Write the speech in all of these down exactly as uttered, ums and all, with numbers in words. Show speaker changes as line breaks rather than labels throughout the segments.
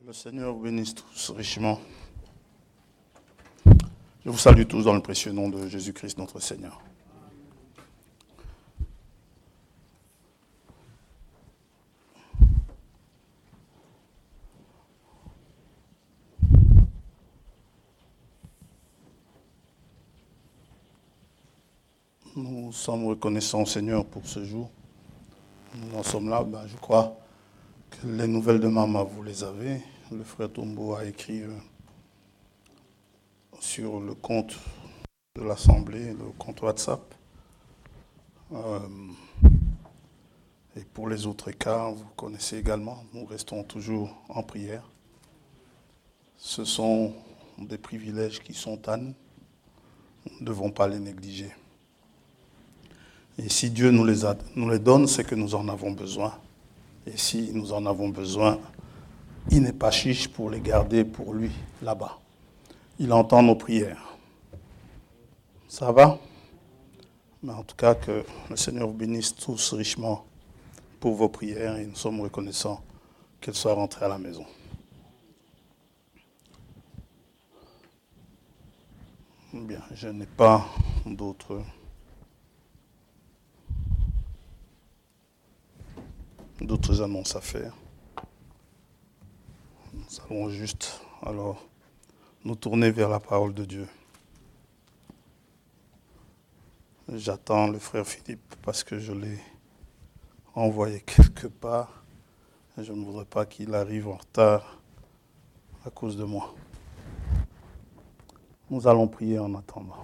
Le Seigneur vous bénisse tous richement. Je vous salue tous dans le précieux nom de Jésus-Christ, notre Seigneur. Nous sommes reconnaissants au Seigneur pour ce jour. Nous en sommes là, ben, je crois que les nouvelles de Maman, vous les avez. Le frère Tombo a écrit euh, sur le compte de l'Assemblée, le compte WhatsApp. Euh, et pour les autres cas, vous connaissez également, nous restons toujours en prière. Ce sont des privilèges qui sont à nous. Nous ne devons pas les négliger. Et si Dieu nous les, a, nous les donne, c'est que nous en avons besoin. Et si nous en avons besoin, il n'est pas chiche pour les garder pour lui, là-bas. Il entend nos prières. Ça va? Mais en tout cas, que le Seigneur vous bénisse tous richement pour vos prières et nous sommes reconnaissants qu'elles soient rentrées à la maison. Bien, je n'ai pas d'autres... d'autres annonces à faire. Nous allons juste alors nous tourner vers la parole de Dieu. J'attends le frère Philippe parce que je l'ai envoyé quelque part. Je ne voudrais pas qu'il arrive en retard à cause de moi. Nous allons prier en attendant.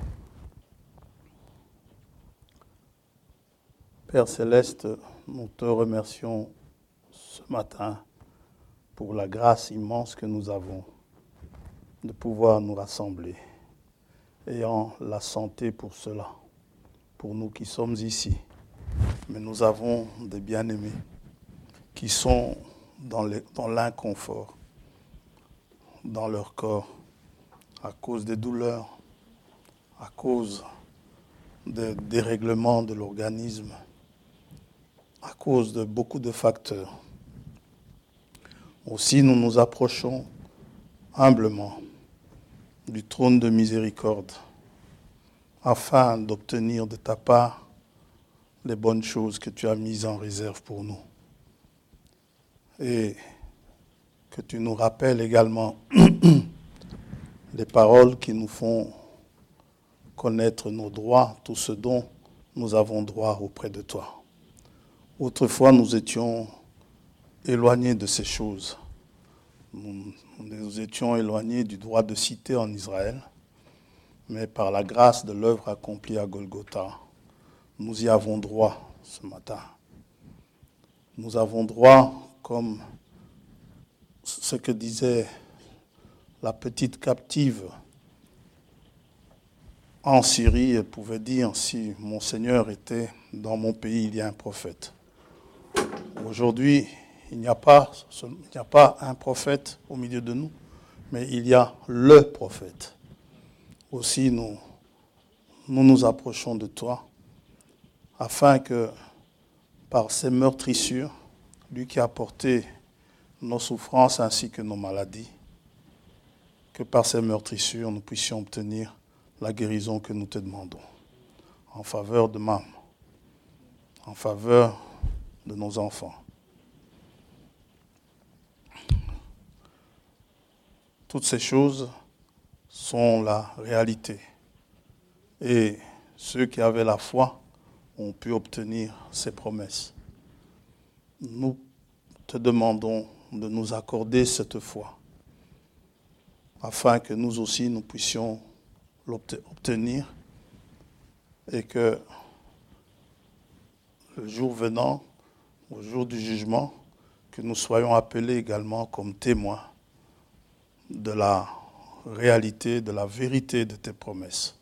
Père Céleste, nous te remercions ce matin pour la grâce immense que nous avons de pouvoir nous rassembler, ayant la santé pour cela, pour nous qui sommes ici. Mais nous avons des bien-aimés qui sont dans, les, dans l'inconfort, dans leur corps, à cause des douleurs, à cause des dérèglements de l'organisme, à cause de beaucoup de facteurs. Aussi, nous nous approchons humblement du trône de miséricorde afin d'obtenir de ta part les bonnes choses que tu as mises en réserve pour nous. Et que tu nous rappelles également les paroles qui nous font connaître nos droits, tout ce dont nous avons droit auprès de toi. Autrefois, nous étions éloignés de ces choses. Nous, nous étions éloignés du droit de cité en Israël, mais par la grâce de l'œuvre accomplie à Golgotha, nous y avons droit ce matin. Nous avons droit, comme ce que disait la petite captive en Syrie, elle pouvait dire, si mon Seigneur était dans mon pays, il y a un prophète. Aujourd'hui, il n'y a pas, il n'y a pas un prophète au milieu de nous, mais il y a le prophète. Aussi, nous nous, nous approchons de toi, afin que, par ses meurtrissures, lui qui a porté nos souffrances ainsi que nos maladies, que par ces meurtrissures, nous puissions obtenir la guérison que nous te demandons, en faveur de Mam, en faveur de nos enfants. Toutes ces choses sont la réalité. Et ceux qui avaient la foi ont pu obtenir ces promesses. Nous te demandons de nous accorder cette foi, afin que nous aussi nous puissions l'obtenir et que le jour venant, au jour du jugement, que nous soyons appelés également comme témoins de la réalité, de la vérité de tes promesses.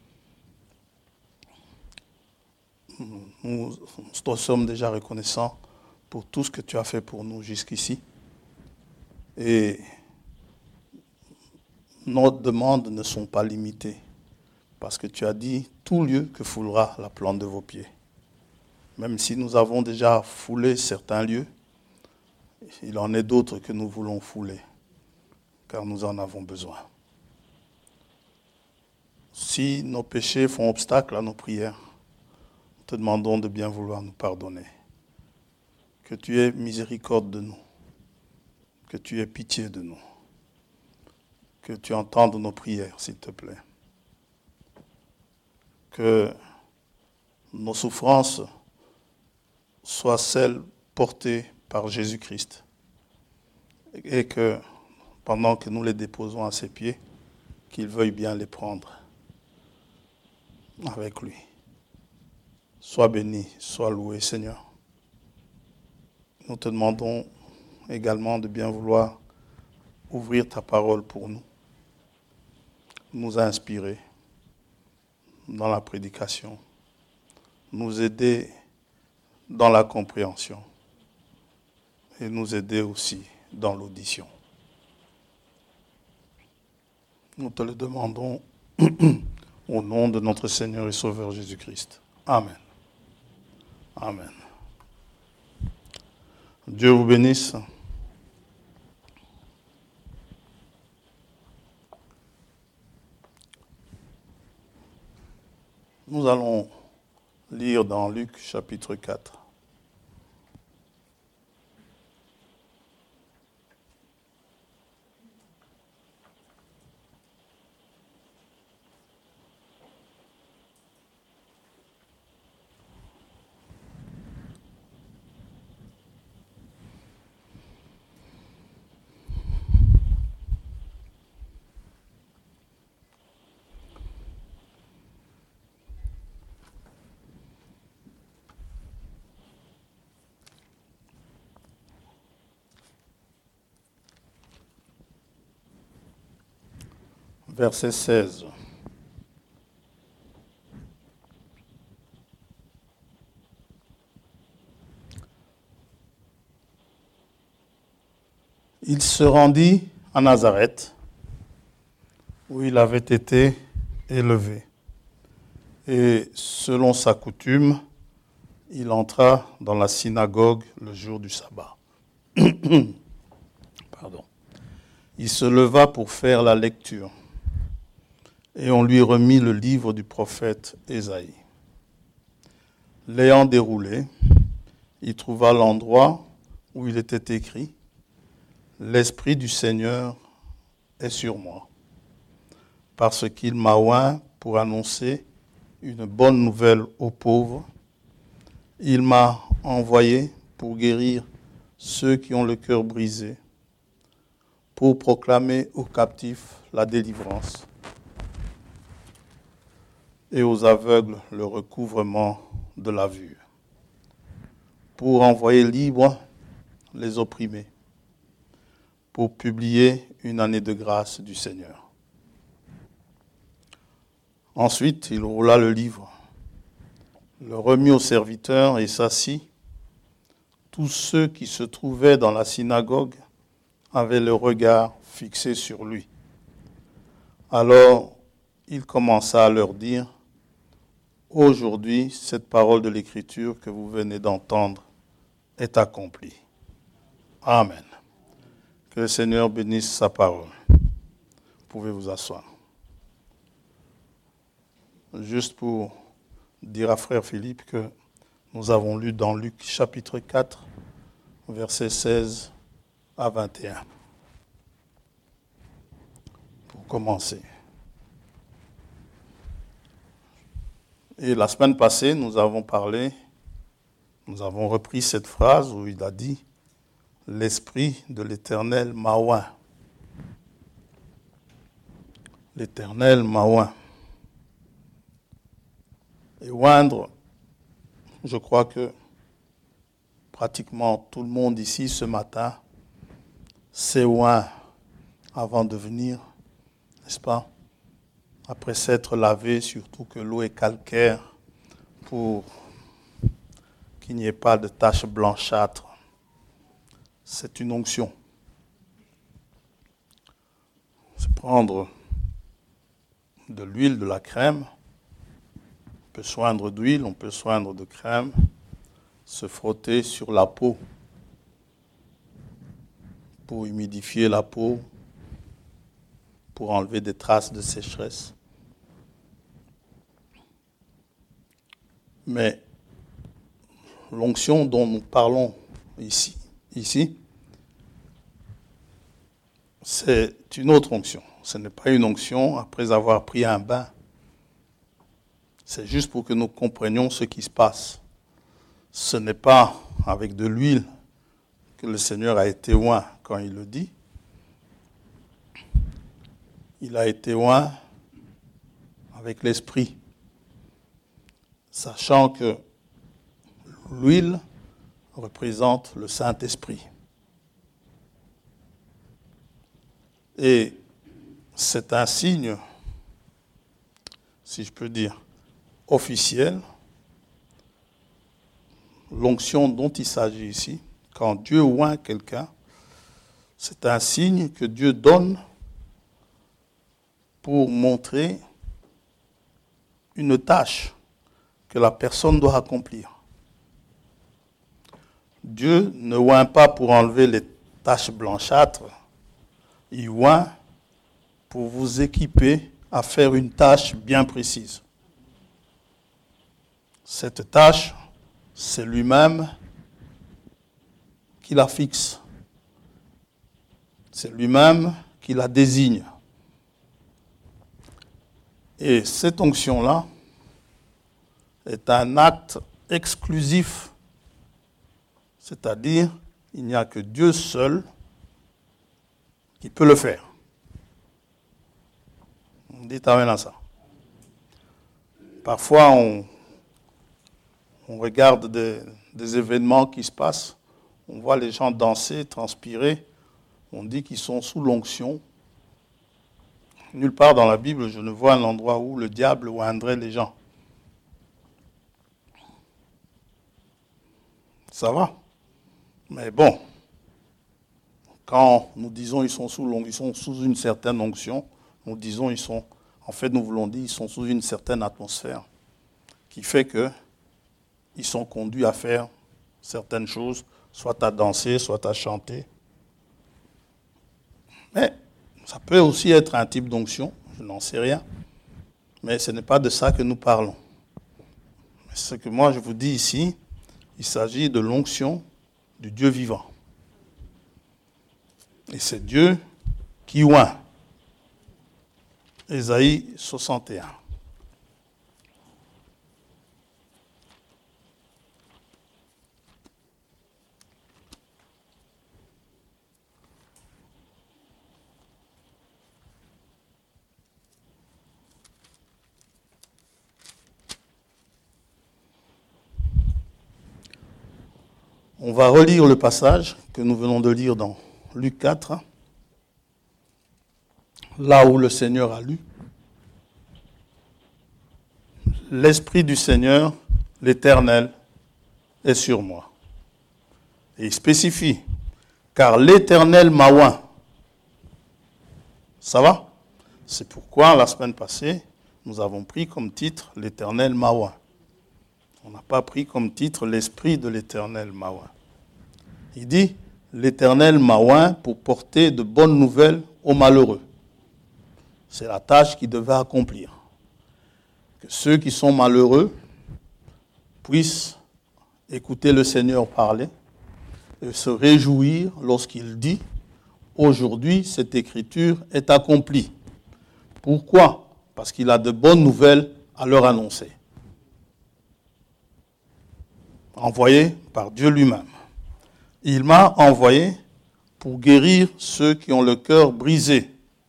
Nous, nous sommes déjà reconnaissants pour tout ce que tu as fait pour nous jusqu'ici. Et nos demandes ne sont pas limitées, parce que tu as dit tout lieu que foulera la plante de vos pieds. Même si nous avons déjà foulé certains lieux, il en est d'autres que nous voulons fouler. car nous en avons besoin. Si nos péchés font obstacle à nos prières, nous te demandons de bien vouloir nous pardonner. Que tu aies miséricorde de nous, que tu aies pitié de nous, que tu entendes nos prières, s'il te plaît. Que nos souffrances soient celles portées par Jésus-Christ et que pendant que nous les déposons à ses pieds, qu'il veuille bien les prendre avec lui. Sois béni, sois loué, Seigneur. Nous te demandons également de bien vouloir ouvrir ta parole pour nous, nous inspirer dans la prédication, nous aider dans la compréhension et nous aider aussi dans l'audition. Nous te le demandons au nom de notre Seigneur et Sauveur Jésus-Christ. Amen. Amen. Dieu vous bénisse. Nous allons lire dans Luc chapitre quatre. Verset seize. Il se rendit à Nazareth, où il avait été élevé. Et selon sa coutume, il entra dans la synagogue le jour du sabbat. Pardon. Il se leva pour faire la lecture. Et on lui remit le livre du prophète Ésaïe. L'ayant déroulé, il trouva l'endroit où il était écrit « L'Esprit du Seigneur est sur moi, parce qu'il m'a oint pour annoncer une bonne nouvelle aux pauvres. Il m'a envoyé pour guérir ceux qui ont le cœur brisé, pour proclamer aux captifs la délivrance, et aux aveugles le recouvrement de la vue, pour envoyer libres les opprimés, pour publier une année de grâce du Seigneur. » Ensuite, il roula le livre, le remit au serviteur et s'assit. Tous ceux qui se trouvaient dans la synagogue avaient le regard fixé sur lui. Alors, il commença à leur dire « Aujourd'hui, cette parole de l'Écriture que vous venez d'entendre est accomplie. » Amen. Que le Seigneur bénisse sa parole. Vous pouvez vous asseoir. Juste pour dire à frère Philippe que nous avons lu dans Luc chapitre quatre, versets seize à vingt et un. Pour commencer. Et la semaine passée, nous avons parlé, nous avons repris cette phrase où il a dit « L'Esprit de l'Éternel m'a oint. » L'Éternel m'a oint. Et oindre, je crois que pratiquement tout le monde ici ce matin s'est oint avant de venir, n'est-ce pas? Après s'être lavé, surtout que l'eau est calcaire, pour qu'il n'y ait pas de taches blanchâtres. C'est une onction. C'est prendre de l'huile, de la crème. On peut soindre d'huile, on peut soindre de crème, se frotter sur la peau pour humidifier la peau pour enlever des traces de sécheresse. Mais l'onction dont nous parlons ici, ici, c'est une autre onction. Ce n'est pas une onction après avoir pris un bain. C'est juste pour que nous comprenions ce qui se passe. Ce n'est pas avec de l'huile que le Seigneur a été oint quand il le dit. Il a été oint avec l'Esprit, sachant que l'huile représente le Saint-Esprit. Et c'est un signe, si je peux dire, officiel. L'onction dont il s'agit ici, quand Dieu oint quelqu'un, c'est un signe que Dieu donne pour montrer une tâche que la personne doit accomplir. Dieu ne oint pas pour enlever les taches blanchâtres, il oint pour vous équiper à faire une tâche bien précise. Cette tâche, c'est lui-même qui la fixe. C'est lui-même qui la désigne. Et cette onction-là est un acte exclusif, c'est-à-dire il n'y a que Dieu seul qui peut le faire. Dites amen à ça. Parfois, on, on regarde des, des événements qui se passent, on voit les gens danser, transpirer, on dit qu'ils sont sous l'onction. Nulle part dans la Bible, je ne vois un endroit où le diable oindrait les gens. Ça va? Mais bon, quand nous disons ils sont sous l'onction, ils sont sous une certaine onction, nous disons ils sont, en fait nous voulons dire ils sont sous une certaine atmosphère qui fait que ils sont conduits à faire certaines choses, soit à danser, soit à chanter. Mais ça peut aussi être un type d'onction, je n'en sais rien. Mais ce n'est pas de ça que nous parlons. Ce que moi je vous dis ici, il s'agit de l'onction du Dieu vivant. Et c'est Dieu qui oint. Ésaïe soixante et un. On va relire le passage que nous venons de lire dans Luc quatre, là où le Seigneur a lu. L'Esprit du Seigneur, l'Éternel, est sur moi. Et il spécifie, car l'Éternel m'a oint. Ça va? C'est pourquoi la semaine passée, nous avons pris comme titre l'Éternel m'a oint. On n'a pas pris comme titre l'Esprit de l'Éternel m'a oint. Il dit, l'Éternel m'a oint pour porter de bonnes nouvelles aux malheureux. C'est la tâche qu'il devait accomplir. Que ceux qui sont malheureux puissent écouter le Seigneur parler et se réjouir lorsqu'il dit, aujourd'hui cette écriture est accomplie. Pourquoi? Parce qu'il a de bonnes nouvelles à leur annoncer. Envoyé par Dieu lui-même. Il m'a envoyé pour guérir ceux qui ont le cœur brisé.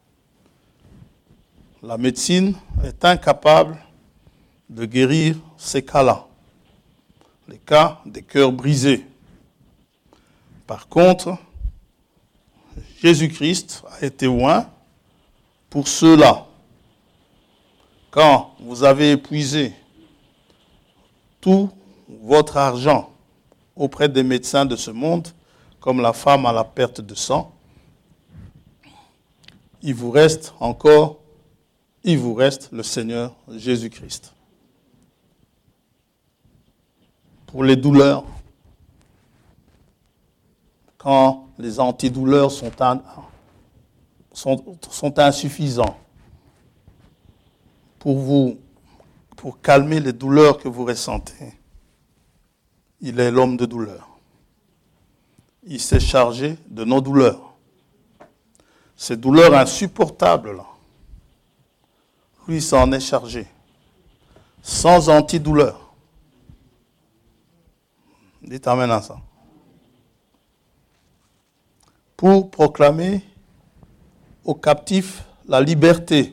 La médecine est incapable de guérir ces cas-là, les cas des cœurs brisés. Par contre, Jésus-Christ a été oint pour ceux-là. Quand vous avez épuisé tout votre argent auprès des médecins de ce monde, comme la femme à la perte de sang, il vous reste encore, il vous reste le Seigneur Jésus-Christ. Pour les douleurs, quand les antidouleurs sont, sont, sont insuffisants pour vous, pour calmer les douleurs que vous ressentez. Il est l'homme de douleur. Il s'est chargé de nos douleurs. Ces douleurs insupportables, là, lui s'en est chargé. Sans antidouleur. Dites amen à ça. Pour proclamer aux captifs la liberté.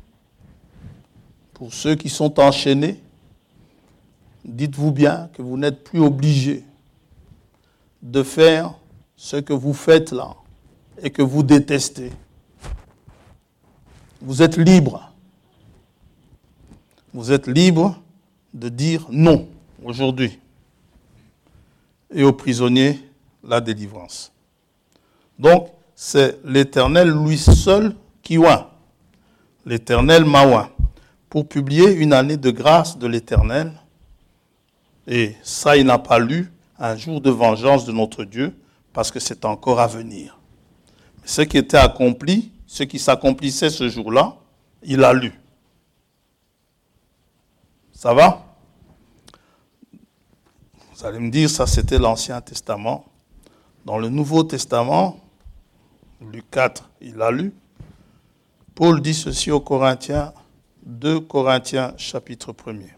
Pour ceux qui sont enchaînés, dites-vous bien que vous n'êtes plus obligés de faire ce que vous faites là et que vous détestez. Vous êtes libre. Vous êtes libre de dire non aujourd'hui. Et aux prisonniers, la délivrance. Donc, c'est l'Éternel, lui seul, qui oint. L'Éternel m'a oint. Pour publier une année de grâce de l'Éternel. Et ça, il n'a pas lu un jour de vengeance de notre Dieu, parce que c'est encore à venir. Mais ce qui était accompli, ce qui s'accomplissait ce jour-là, il a lu. Ça va? Vous allez me dire, ça c'était l'Ancien Testament. Dans le Nouveau Testament, Luc quatre, il a lu. Paul dit ceci aux Corinthiens, deux Corinthiens chapitre premier.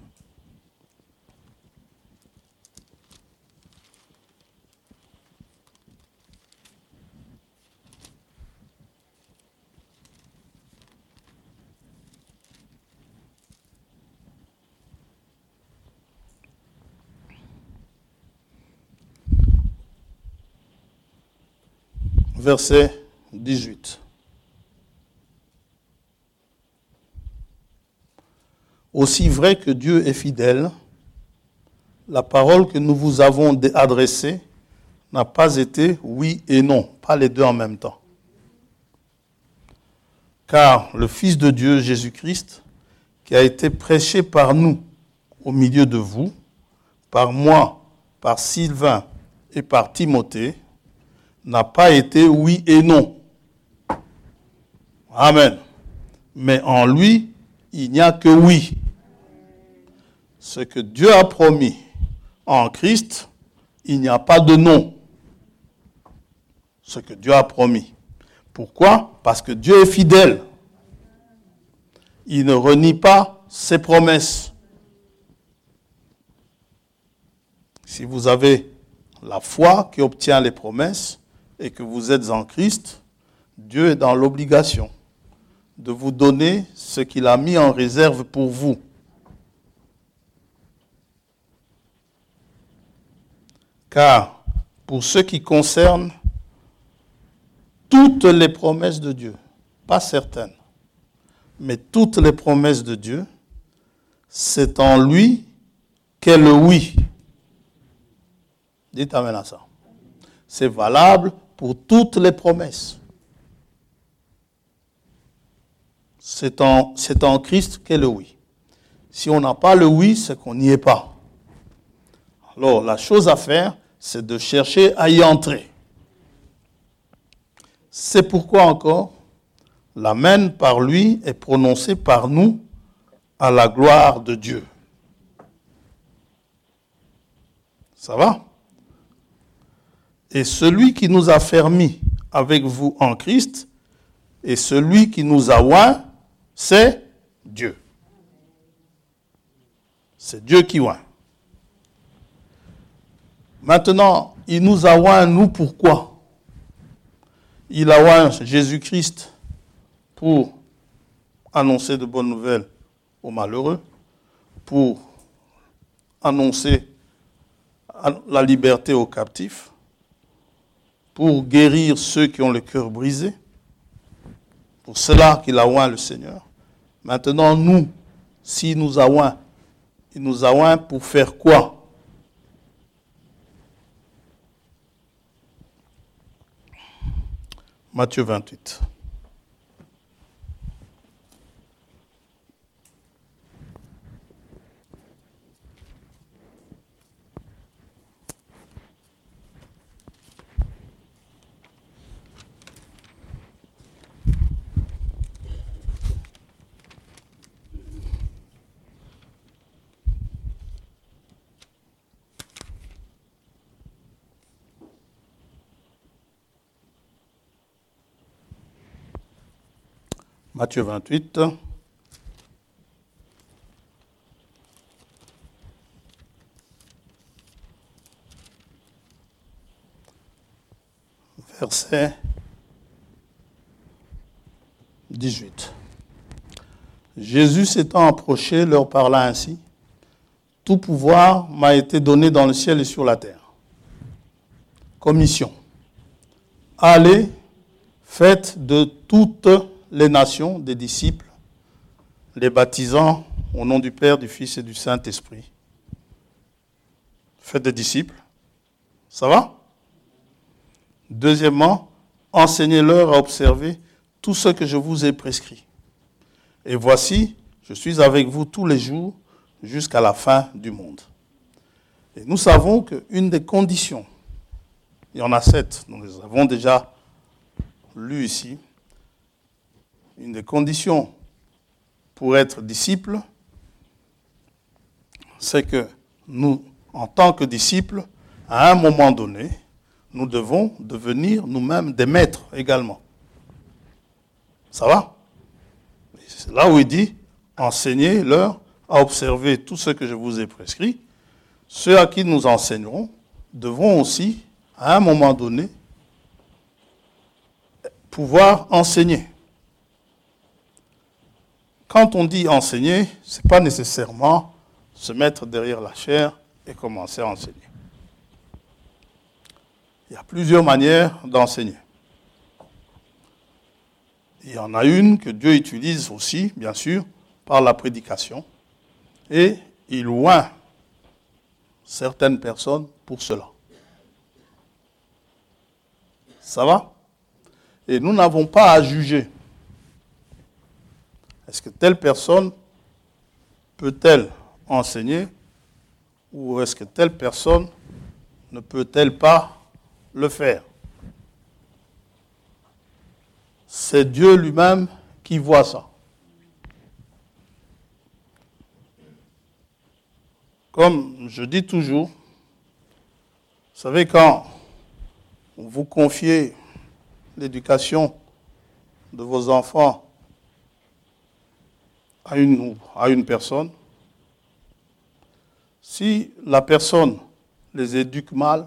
Verset dix-huit. Aussi vrai que Dieu est fidèle, la parole que nous vous avons adressée n'a pas été oui et non, pas les deux en même temps. Car le Fils de Dieu, Jésus-Christ, qui a été prêché par nous au milieu de vous, par moi, par Sylvain et par Timothée, n'a pas été oui et non. Amen. Mais en lui, il n'y a que oui. Ce que Dieu a promis en Christ, il n'y a pas de non. Ce que Dieu a promis. Pourquoi? Parce que Dieu est fidèle. Il ne renie pas ses promesses. Si vous avez la foi qui obtient les promesses et que vous êtes en Christ, Dieu est dans l'obligation de vous donner ce qu'il a mis en réserve pour vous. Car pour ce qui concerne toutes les promesses de Dieu, pas certaines, mais toutes les promesses de Dieu, c'est en lui qu'est le oui. Dites amen à ça. C'est valable pour toutes les promesses. C'est en, c'est en Christ qu'est le oui. Si on n'a pas le oui, c'est qu'on n'y est pas. Alors, la chose à faire, c'est de chercher à y entrer. C'est pourquoi encore, l'amen par lui est prononcé par nous à la gloire de Dieu. Ça va? Et celui qui nous a fermis avec vous en Christ, et celui qui nous a oint, c'est Dieu. C'est Dieu qui oint. Maintenant, il nous a oint, nous, pourquoi? Il a oint Jésus-Christ pour annoncer de bonnes nouvelles aux malheureux, pour annoncer la liberté aux captifs, pour guérir ceux qui ont le cœur brisé. Pour cela qu'il a oint le Seigneur. Maintenant, nous, s'il nous a oint, il nous a oint pour faire quoi? Matthieu vingt-huit. Matthieu vingt-huit. Verset dix-huit. Jésus s'étant approché, leur parla ainsi. Tout pouvoir m'a été donné dans le ciel et sur la terre. Commission. Allez, faites de toutes les nations des disciples, les baptisant au nom du Père, du Fils et du Saint-Esprit. Faites des disciples. Ça va? Deuxièmement, enseignez-leur à observer tout ce que je vous ai prescrit. Et voici, je suis avec vous tous les jours jusqu'à la fin du monde. Et nous savons qu'une des conditions, il y en a sept, nous les avons déjà lues ici, une des conditions pour être disciple, c'est que nous, en tant que disciples, à un moment donné, nous devons devenir nous-mêmes des maîtres également. Ça va? C'est là où il dit, enseignez-leur à observer tout ce que je vous ai prescrit. Ceux à qui nous enseignerons devront aussi, à un moment donné, pouvoir enseigner. Quand on dit enseigner, ce n'est pas nécessairement se mettre derrière la chaire et commencer à enseigner. Il y a plusieurs manières d'enseigner. Il y en a une que Dieu utilise aussi, bien sûr, par la prédication. Et il oint certaines personnes pour cela. Ça va? Et nous n'avons pas à juger. Est-ce que telle personne peut-elle enseigner ou est-ce que telle personne ne peut-elle pas le faire? C'est Dieu lui-même qui voit ça. Comme je dis toujours, vous savez, quand vous confiez l'éducation de vos enfants à une, à une personne, si la personne les éduque mal,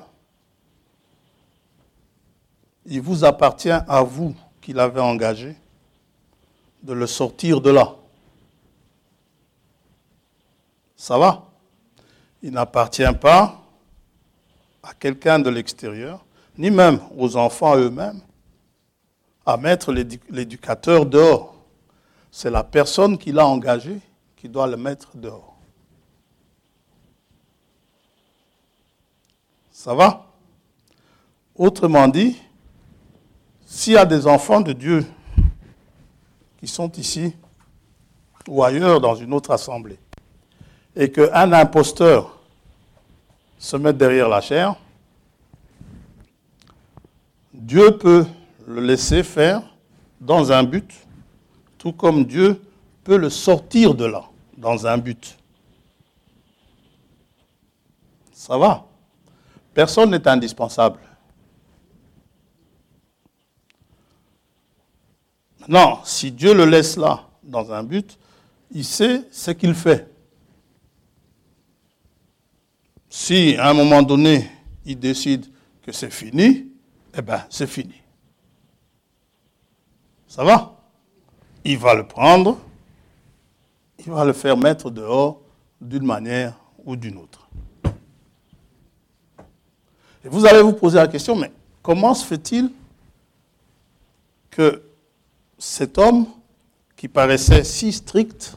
il vous appartient à vous qui l'avez engagé de le sortir de là. Ça va? Il n'appartient pas à quelqu'un de l'extérieur, ni même aux enfants eux-mêmes, à mettre l'éducateur dehors. C'est la personne qui l'a engagé qui doit le mettre dehors. Ça va? Autrement dit, s'il y a des enfants de Dieu qui sont ici ou ailleurs dans une autre assemblée, et qu'un imposteur se mette derrière la chair, Dieu peut le laisser faire dans un but, tout comme Dieu peut le sortir de là, dans un but. Ça va? Personne n'est indispensable. Maintenant, si Dieu le laisse là, dans un but, il sait ce qu'il fait. Si, à un moment donné, il décide que c'est fini, eh bien, c'est fini. Ça va? Il va le prendre, il va le faire mettre dehors d'une manière ou d'une autre. Et vous allez vous poser la question, mais comment se fait-il que cet homme, qui paraissait si strict,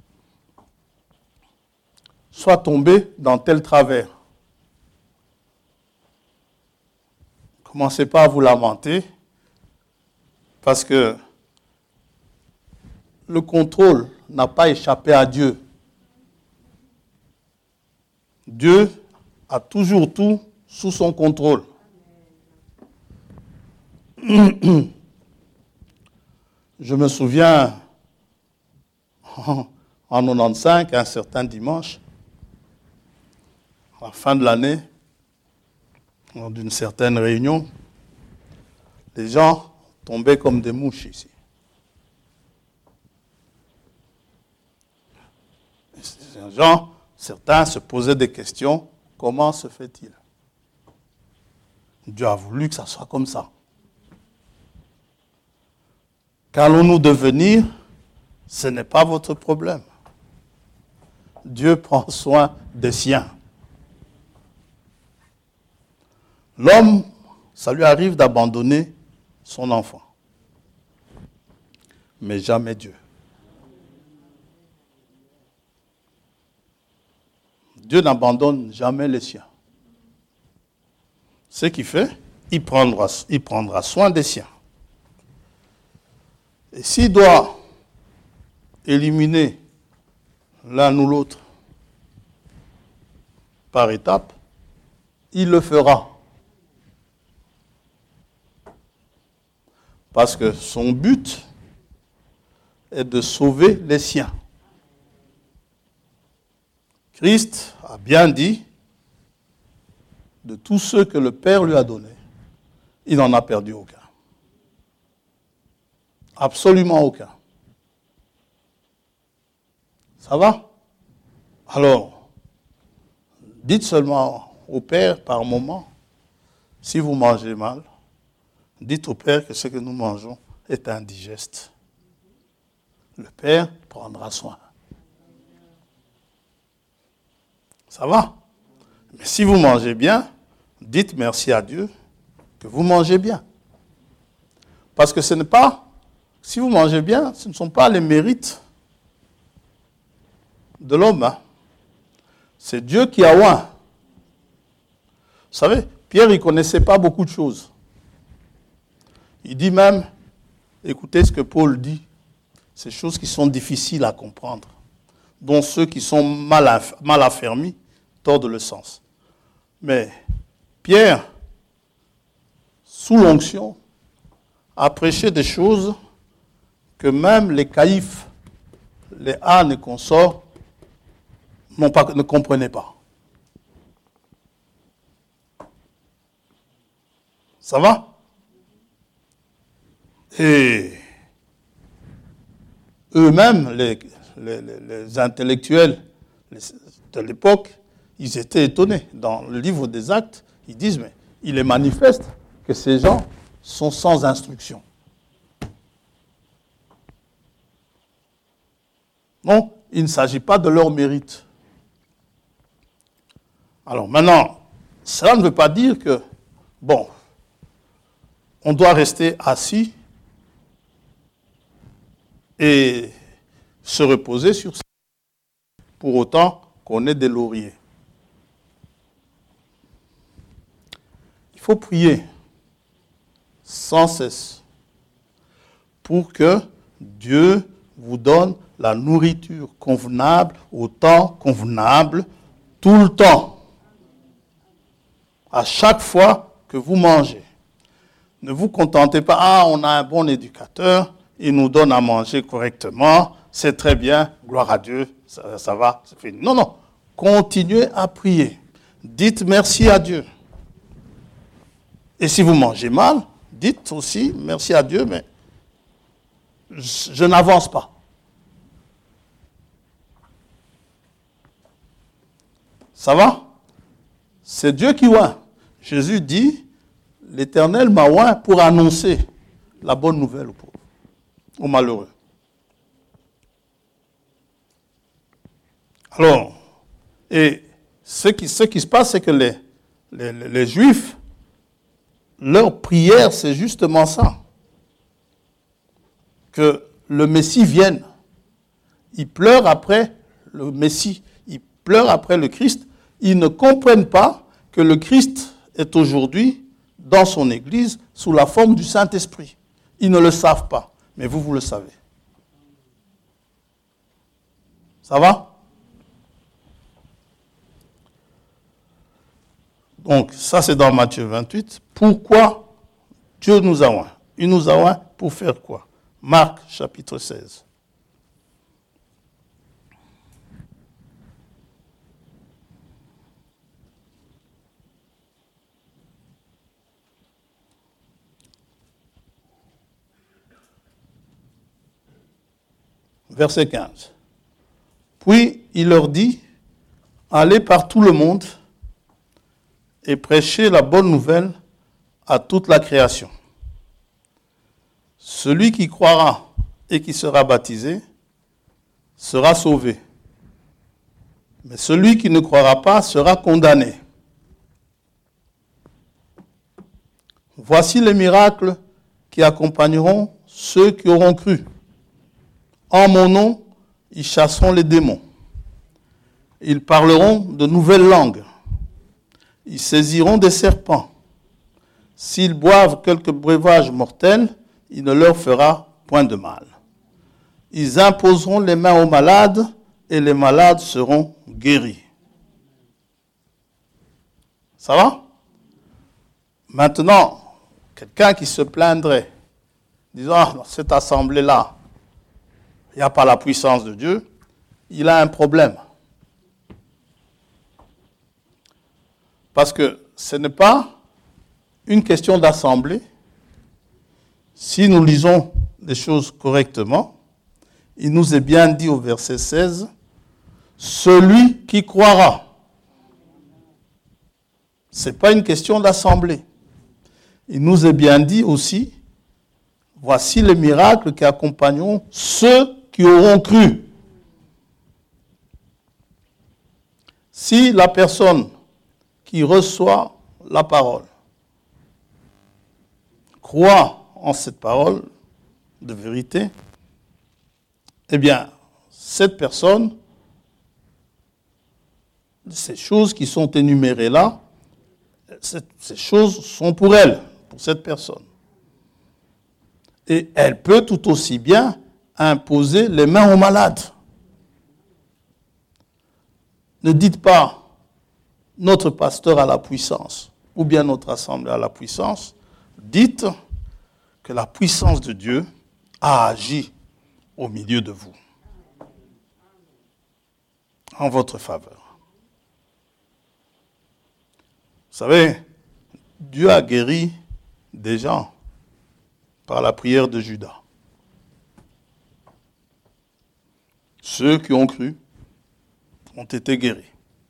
soit tombé dans tel travers? Commencez pas à vous lamenter, parce que le contrôle n'a pas échappé à Dieu. Dieu a toujours tout sous son contrôle. Je me souviens, en quatre-vingt-quinze, un certain dimanche, à la fin de l'année, lors d'une certaine réunion, les gens tombaient comme des mouches ici. Ces gens, certains se posaient des questions. Comment se fait-il? Dieu a voulu que ça soit comme ça. Qu'allons-nous devenir? Ce n'est pas votre problème. Dieu prend soin des siens. L'homme, ça lui arrive d'abandonner son enfant. Mais jamais Dieu. Dieu n'abandonne jamais les siens. Ce qu'il fait, il prendra, il prendra soin des siens. Et s'il doit éliminer l'un ou l'autre par étapes, il le fera. Parce que son but est de sauver les siens. Christ a bien dit, de tous ceux que le Père lui a donnés, il n'en a perdu aucun. Absolument aucun. Ça va? Alors, dites seulement au Père par moment, si vous mangez mal, dites au Père que ce que nous mangeons est indigeste. Le Père prendra soin. Ça va? Mais si vous mangez bien, dites merci à Dieu que vous mangez bien. Parce que ce n'est pas, si vous mangez bien, ce ne sont pas les mérites de l'homme. Hein. C'est Dieu qui a oint. Vous savez, Pierre, il ne connaissait pas beaucoup de choses. Il dit même, écoutez ce que Paul dit, ces choses qui sont difficiles à comprendre, dont ceux qui sont mal, aff- mal affermis tordent le sens. Mais Pierre, sous l'onction, a prêché des choses que même les caïphes, les ânes et consorts n'ont pas, ne comprenaient pas. Ça va? Et eux-mêmes, les, les, les intellectuels de l'époque, ils étaient étonnés. Dans le livre des Actes, ils disent, mais il est manifeste que ces gens sont sans instruction. Non, il ne s'agit pas de leur mérite. Alors maintenant, cela ne veut pas dire que, bon, on doit rester assis et se reposer sur ça, pour autant qu'on ait des lauriers. Il faut prier sans cesse pour que Dieu vous donne la nourriture convenable au temps convenable, tout le temps, à chaque fois que vous mangez. Ne vous contentez pas, ah, on a un bon éducateur, il nous donne à manger correctement, c'est très bien, gloire à Dieu, ça, ça va, c'est fini. Non, non, continuez à prier. Dites merci à Dieu. Et si vous mangez mal, dites aussi merci à Dieu, mais je, je n'avance pas. Ça va? C'est Dieu qui oint. Jésus dit, l'Éternel m'a oint pour annoncer la bonne nouvelle aux pauvres, aux malheureux. Alors, et ce qui, ce qui se passe, c'est que les, les, les Juifs, leur prière, c'est justement ça. Que le Messie vienne. Ils pleurent après le Messie. Ils pleurent après le Christ. Ils ne comprennent pas que le Christ est aujourd'hui dans son Église sous la forme du Saint-Esprit. Ils ne le savent pas. Mais vous, vous le savez. Ça va? Donc, ça c'est dans Matthieu vingt-huit. Pourquoi Dieu nous a oint? Il nous a oint pour faire quoi? Marc chapitre seize. Verset quinze. Puis il leur dit, allez par tout le monde et prêchez la bonne nouvelle à toute la création. Celui qui croira et qui sera baptisé sera sauvé. Mais celui qui ne croira pas sera condamné. Voici les miracles qui accompagneront ceux qui auront cru. En mon nom, ils chasseront les démons. Ils parleront de nouvelles langues. Ils saisiront des serpents. S'ils boivent quelque breuvage mortel, il ne leur fera point de mal. Ils imposeront les mains aux malades et les malades seront guéris. Ça va? Maintenant, quelqu'un qui se plaindrait, disant, ah, dans cette assemblée-là, il n'y a pas la puissance de Dieu, il a un problème. Parce que ce n'est pas une question d'assemblée. Si nous lisons les choses correctement, il nous est bien dit au verset seize, « Celui qui croira ». Ce n'est pas une question d'assemblée. Il nous est bien dit aussi, « Voici les miracles qui accompagneront ceux qui auront cru ». Si la personne qui reçoit la parole croit en cette parole de vérité, eh bien, cette personne, ces choses qui sont énumérées là, ces choses sont pour elle, pour cette personne. Et elle peut tout aussi bien imposer les mains aux malades. Ne dites pas notre pasteur a la puissance, ou bien notre assemblée a la puissance. Dites que la puissance de Dieu a agi au milieu de vous, en votre faveur. Vous savez, Dieu a guéri des gens par la prière de Judas. Ceux qui ont cru ont été guéris.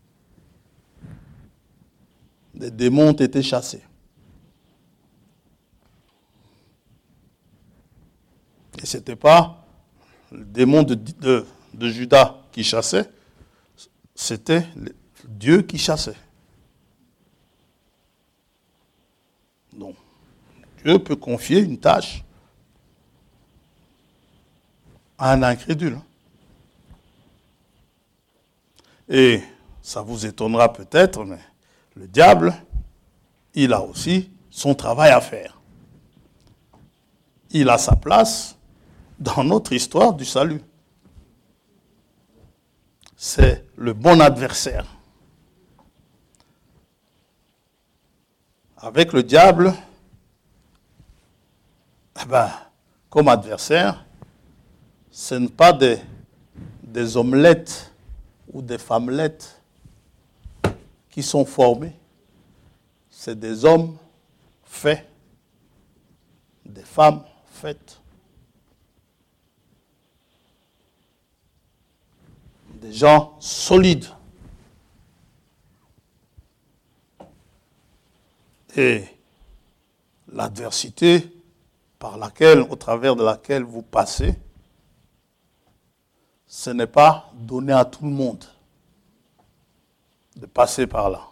Des démons ont été chassés. Et ce n'était pas le démon de, de, de Judas qui chassait, c'était Dieu qui chassait. Donc, Dieu peut confier une tâche à un incrédule. Et ça vous étonnera peut-être, mais le diable, il a aussi son travail à faire. Il a sa place dans notre histoire du salut. C'est le bon adversaire. Avec le diable, eh ben, comme adversaire, ce n'est pas des, des omelettes ou des femmelettes qui sont formés, c'est des hommes faits, des femmes faites, des gens solides. Et l'adversité par laquelle, au travers de laquelle vous passez, ce n'est pas donné à tout le monde de passer par là.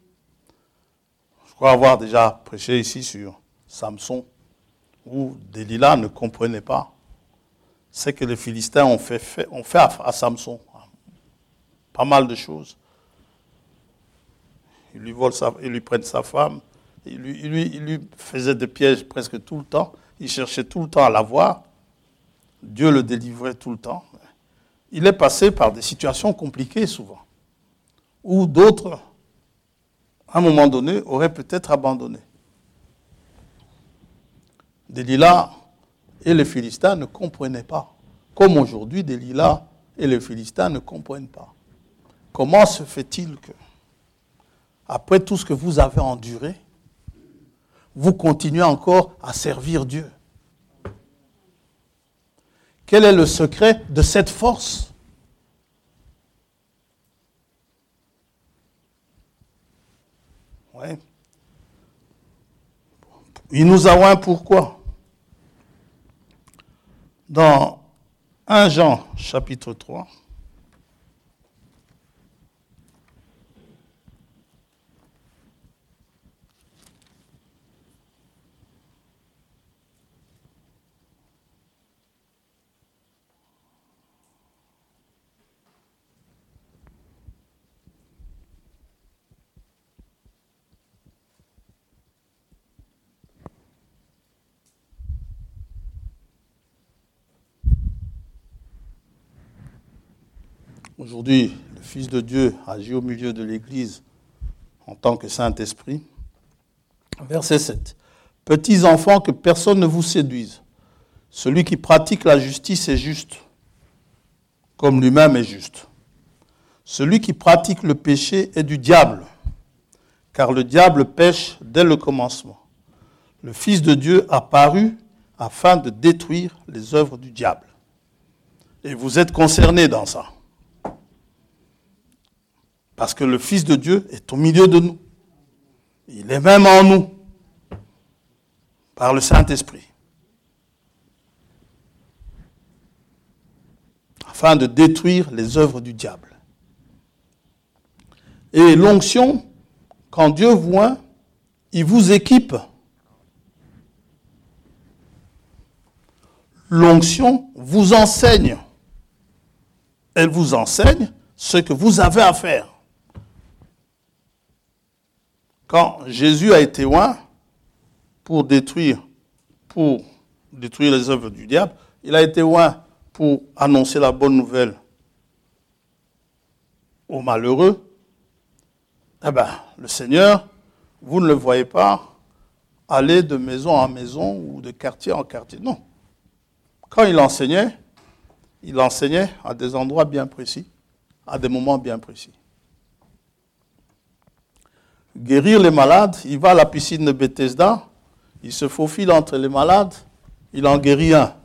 Je crois avoir déjà prêché ici sur Samson, où Delilah ne comprenait pas ce que les Philistins ont fait, fait, ont fait à, à Samson. Pas mal de choses. Ils lui, volent sa, ils lui prennent sa femme, ils lui, ils, lui, ils lui faisaient des pièges presque tout le temps, il cherchait tout le temps à la voir, Dieu le délivrait tout le temps. Il est passé par des situations compliquées souvent, où d'autres, à un moment donné, auraient peut-être abandonné. Delilah et les Philistins ne comprenaient pas. Comme aujourd'hui, Delilah et les Philistins ne comprennent pas. Comment se fait-il que, après tout ce que vous avez enduré, vous continuez encore à servir Dieu? Quel est le secret de cette force? Ouais. Il nous a oint pourquoi? Dans premier Jean, chapitre trois, aujourd'hui, le Fils de Dieu agit au milieu de l'Église en tant que Saint-Esprit. Verset sept. Petits enfants, que personne ne vous séduise. Celui qui pratique la justice est juste, comme lui-même est juste. Celui qui pratique le péché est du diable, car le diable pêche dès le commencement. Le Fils de Dieu a paru afin de détruire les œuvres du diable. Et vous êtes concernés dans ça. Parce que le Fils de Dieu est au milieu de nous. Il est même en nous, par le Saint-Esprit. Afin de détruire les œuvres du diable. Et l'onction, quand Dieu voit, il vous équipe. L'onction vous enseigne. Elle vous enseigne ce que vous avez à faire. Quand Jésus a été oint pour détruire, pour détruire les œuvres du diable, il a été oint pour annoncer la bonne nouvelle aux malheureux. Eh bien, le Seigneur, vous ne le voyez pas aller de maison en maison ou de quartier en quartier. Non. Quand il enseignait, il enseignait à des endroits bien précis, à des moments bien précis. Guérir les malades, il va à la piscine de Bethesda, il se faufile entre les malades, il en guérit un.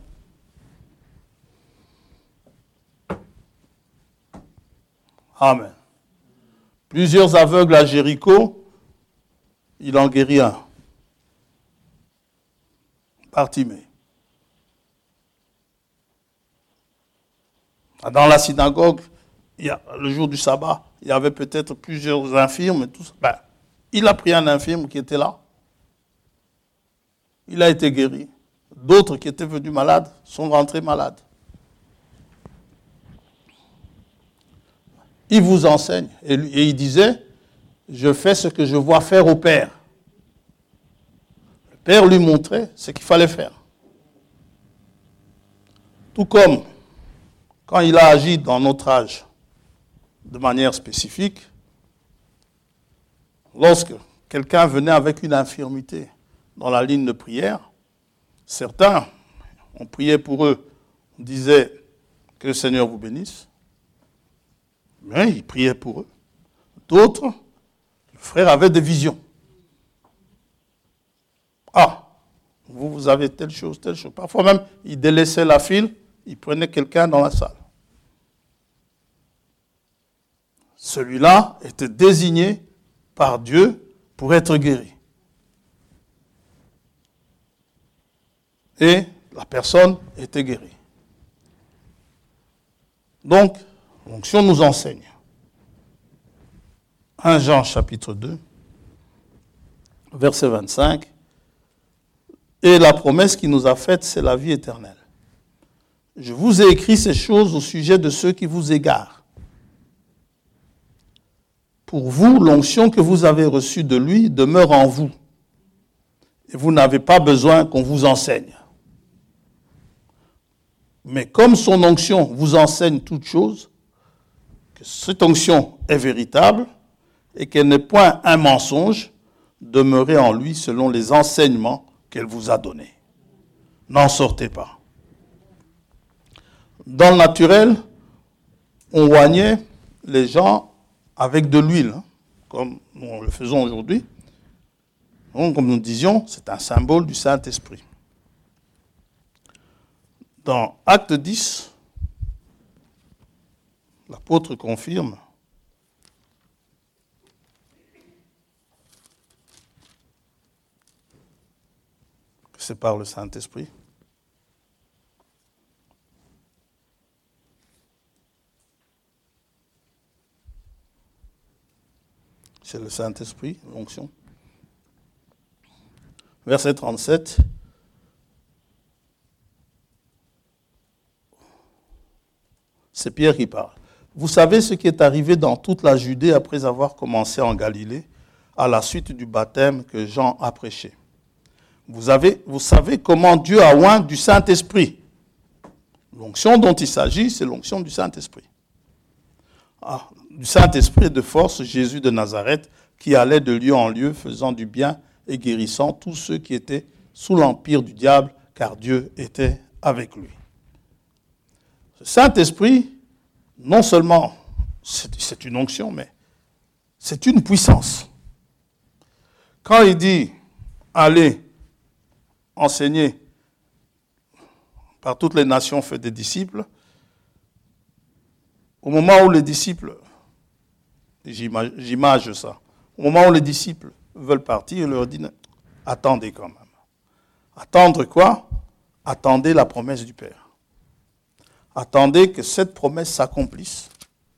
Amen. Plusieurs aveugles à Jéricho, il en guérit un. Bartimée. Dans la synagogue, il y a, le jour du sabbat, il y avait peut-être plusieurs infirmes et tout ça. Ben, il a pris un infirme qui était là. Il a été guéri. D'autres qui étaient venus malades sont rentrés malades. Il vous enseigne. Et, lui, et il disait, je fais ce que je vois faire au Père. Le Père lui montrait ce qu'il fallait faire. Tout comme quand il a agi dans notre âge de manière spécifique, lorsque quelqu'un venait avec une infirmité dans la ligne de prière, certains, on priait pour eux, on disait que le Seigneur vous bénisse, mais ils priaient pour eux. D'autres, le frère avait des visions. Ah, vous, vous avez telle chose, telle chose. Parfois même, il délaissait la file, il prenait quelqu'un dans la salle. Celui-là était désigné par Dieu pour être guéri. Et la personne était guérie. Donc, l'onction nous enseigne. premier Jean chapitre deux, verset vingt-cinq. Et la promesse qu'il nous a faite, c'est la vie éternelle. Je vous ai écrit ces choses au sujet de ceux qui vous égarent. Pour vous, l'onction que vous avez reçue de lui demeure en vous. Et vous n'avez pas besoin qu'on vous enseigne. Mais comme son onction vous enseigne toutes choses, que cette onction est véritable et qu'elle n'est point un mensonge, demeurez en lui selon les enseignements qu'elle vous a donnés. N'en sortez pas. Dans le naturel, on oignait les gens avec de l'huile, hein, comme nous le faisons aujourd'hui. Donc, comme nous disions, c'est un symbole du Saint-Esprit. Dans Acte dix, l'apôtre confirme c'est par le Saint-Esprit. C'est le Saint-Esprit, l'onction. Verset trente-sept. C'est Pierre qui parle. Vous savez ce qui est arrivé dans toute la Judée après avoir commencé en Galilée, à la suite du baptême que Jean a prêché. Vous, avez, vous savez comment Dieu a oint du Saint-Esprit. L'onction dont il s'agit, c'est l'onction du Saint-Esprit. Ah, du Saint-Esprit et de force, Jésus de Nazareth, qui allait de lieu en lieu, faisant du bien et guérissant tous ceux qui étaient sous l'empire du diable, car Dieu était avec lui. Le Saint-Esprit, non seulement c'est, c'est une onction, mais c'est une puissance. Quand il dit « allez enseigner par toutes les nations, faites des disciples », au moment où les disciples, j'image, j'image ça, au moment où les disciples veulent partir, il leur dit « attendez quand même ». Attendre quoi? Attendez la promesse du Père. Attendez que cette promesse s'accomplisse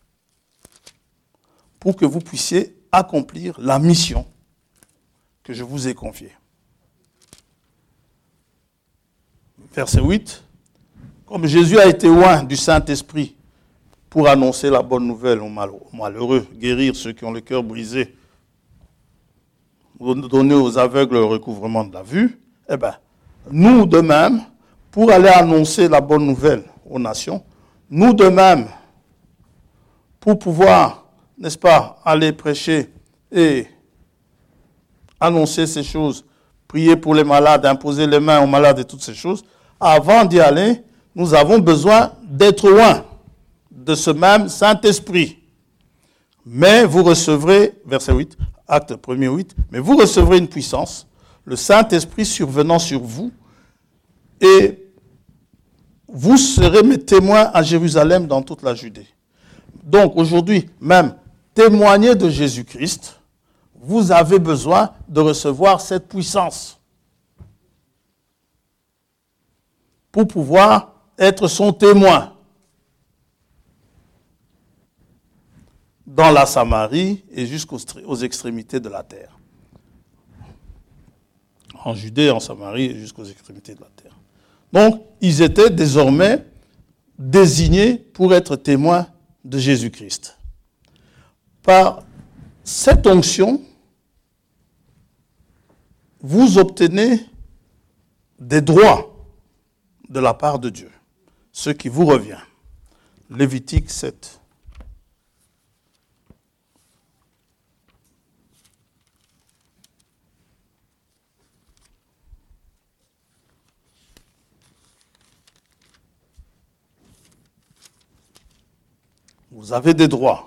pour que vous puissiez accomplir la mission que je vous ai confiée. Verset huit. Comme Jésus a été oint du Saint-Esprit pour annoncer la bonne nouvelle aux malheureux, guérir ceux qui ont le cœur brisé, donner aux aveugles le recouvrement de la vue, eh bien, nous de même, pour aller annoncer la bonne nouvelle aux nations, nous de même, pour pouvoir, n'est-ce pas, aller prêcher et annoncer ces choses, prier pour les malades, imposer les mains aux malades et toutes ces choses, avant d'y aller, nous avons besoin d'être loin de ce même Saint-Esprit. Mais vous recevrez, verset huit, acte premier huit, mais vous recevrez une puissance, le Saint-Esprit survenant sur vous, et vous serez mes témoins à Jérusalem dans toute la Judée. Donc aujourd'hui, même témoigner de Jésus-Christ, vous avez besoin de recevoir cette puissance pour pouvoir être son témoin dans la Samarie et jusqu'aux extrémités de la terre. En Judée, en Samarie et jusqu'aux extrémités de la terre. Donc, ils étaient désormais désignés pour être témoins de Jésus-Christ. Par cette onction, vous obtenez des droits de la part de Dieu, ce qui vous revient. Lévitique sept. Vous avez des droits.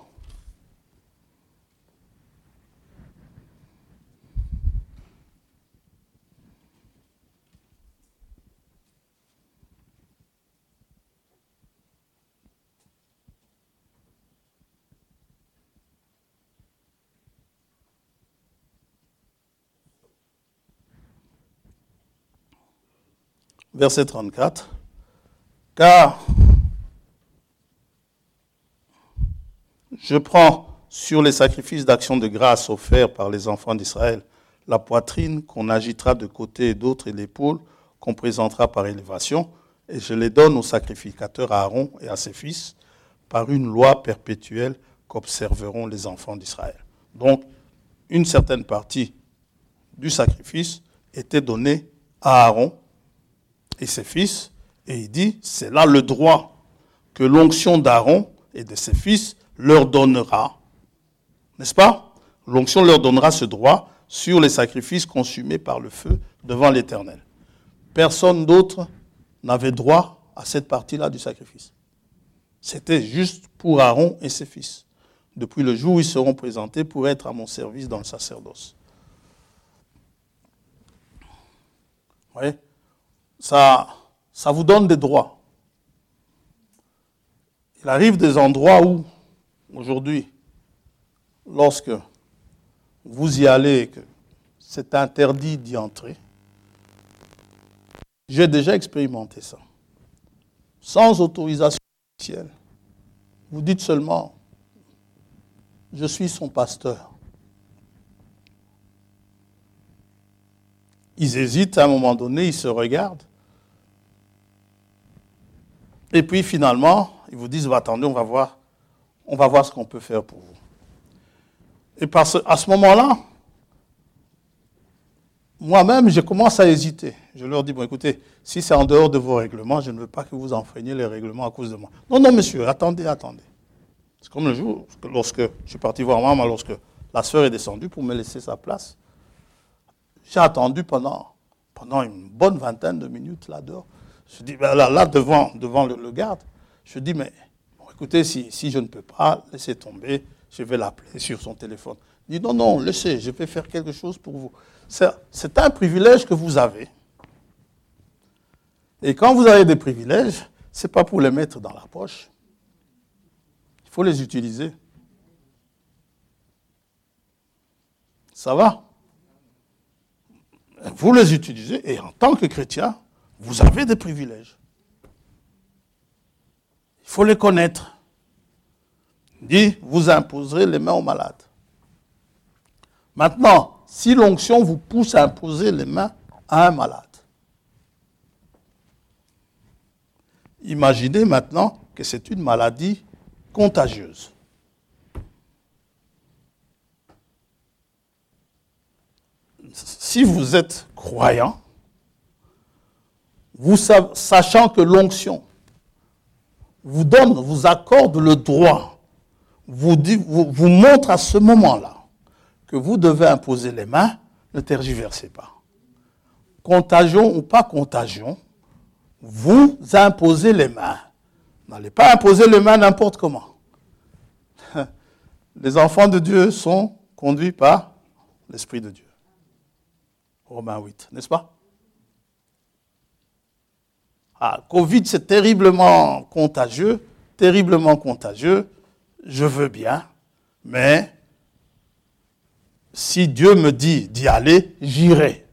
Verset trente-quatre. Car je prends sur les sacrifices d'action de grâce offerts par les enfants d'Israël la poitrine qu'on agitera de côté et d'autre et l'épaule qu'on présentera par élévation, et je les donne au sacrificateur Aaron et à ses fils par une loi perpétuelle qu'observeront les enfants d'Israël. Donc, une certaine partie du sacrifice était donnée à Aaron et ses fils, et il dit, c'est là le droit que l'onction d'Aaron et de ses fils leur donnera, n'est-ce pas? L'onction leur donnera ce droit sur les sacrifices consumés par le feu devant l'Éternel. Personne d'autre n'avait droit à cette partie-là du sacrifice. C'était juste pour Aaron et ses fils, depuis le jour où ils seront présentés pour être à mon service dans le sacerdoce. Vous voyez? Ça, ça vous donne des droits. Il arrive des endroits où, aujourd'hui, lorsque vous y allez et que c'est interdit d'y entrer, J'ai déjà expérimenté ça. Sans autorisation officielle. Vous dites seulement, je suis son pasteur. Ils hésitent à un moment donné, ils se regardent. Et puis finalement, ils vous disent, bah, attendez, on va voir, on va voir ce qu'on peut faire pour vous. Et parce, à ce moment-là, moi-même, je commence à hésiter. Je leur dis, bon, écoutez, si c'est en dehors de vos règlements, je ne veux pas que vous enfreigniez les règlements à cause de moi. Non, non, monsieur, attendez, attendez. C'est comme le jour, lorsque je suis parti voir maman, lorsque la sœur est descendue pour me laisser sa place. J'ai attendu pendant, pendant une bonne vingtaine de minutes là-dehors. Je dis, ben là, là, devant, devant le, le garde, je dis, mais bon, écoutez, si, si je ne peux pas, laissez tomber, je vais l'appeler sur son téléphone. Il dit, non, non, laissez, je vais faire quelque chose pour vous. C'est, c'est un privilège que vous avez. Et quand vous avez des privilèges, ce n'est pas pour les mettre dans la poche. Il faut les utiliser. Ça va? Vous les utilisez et en tant que chrétien, vous avez des privilèges. Il faut les connaître. Il dit, vous imposerez les mains aux malades. Maintenant, si l'onction vous pousse à imposer les mains à un malade, imaginez maintenant que c'est une maladie contagieuse. Si vous êtes croyant, vous sachant que l'onction vous donne, vous accorde le droit, vous, dit, vous, vous montre à ce moment-là que vous devez imposer les mains, ne tergiversez pas. Contagion ou pas contagion, vous imposez les mains. N'allez pas imposer les mains n'importe comment. Les enfants de Dieu sont conduits par l'Esprit de Dieu. Romains huit, n'est-ce pas? Ah, Covid, c'est terriblement contagieux, terriblement contagieux, je veux bien, mais si Dieu me dit d'y aller, j'irai.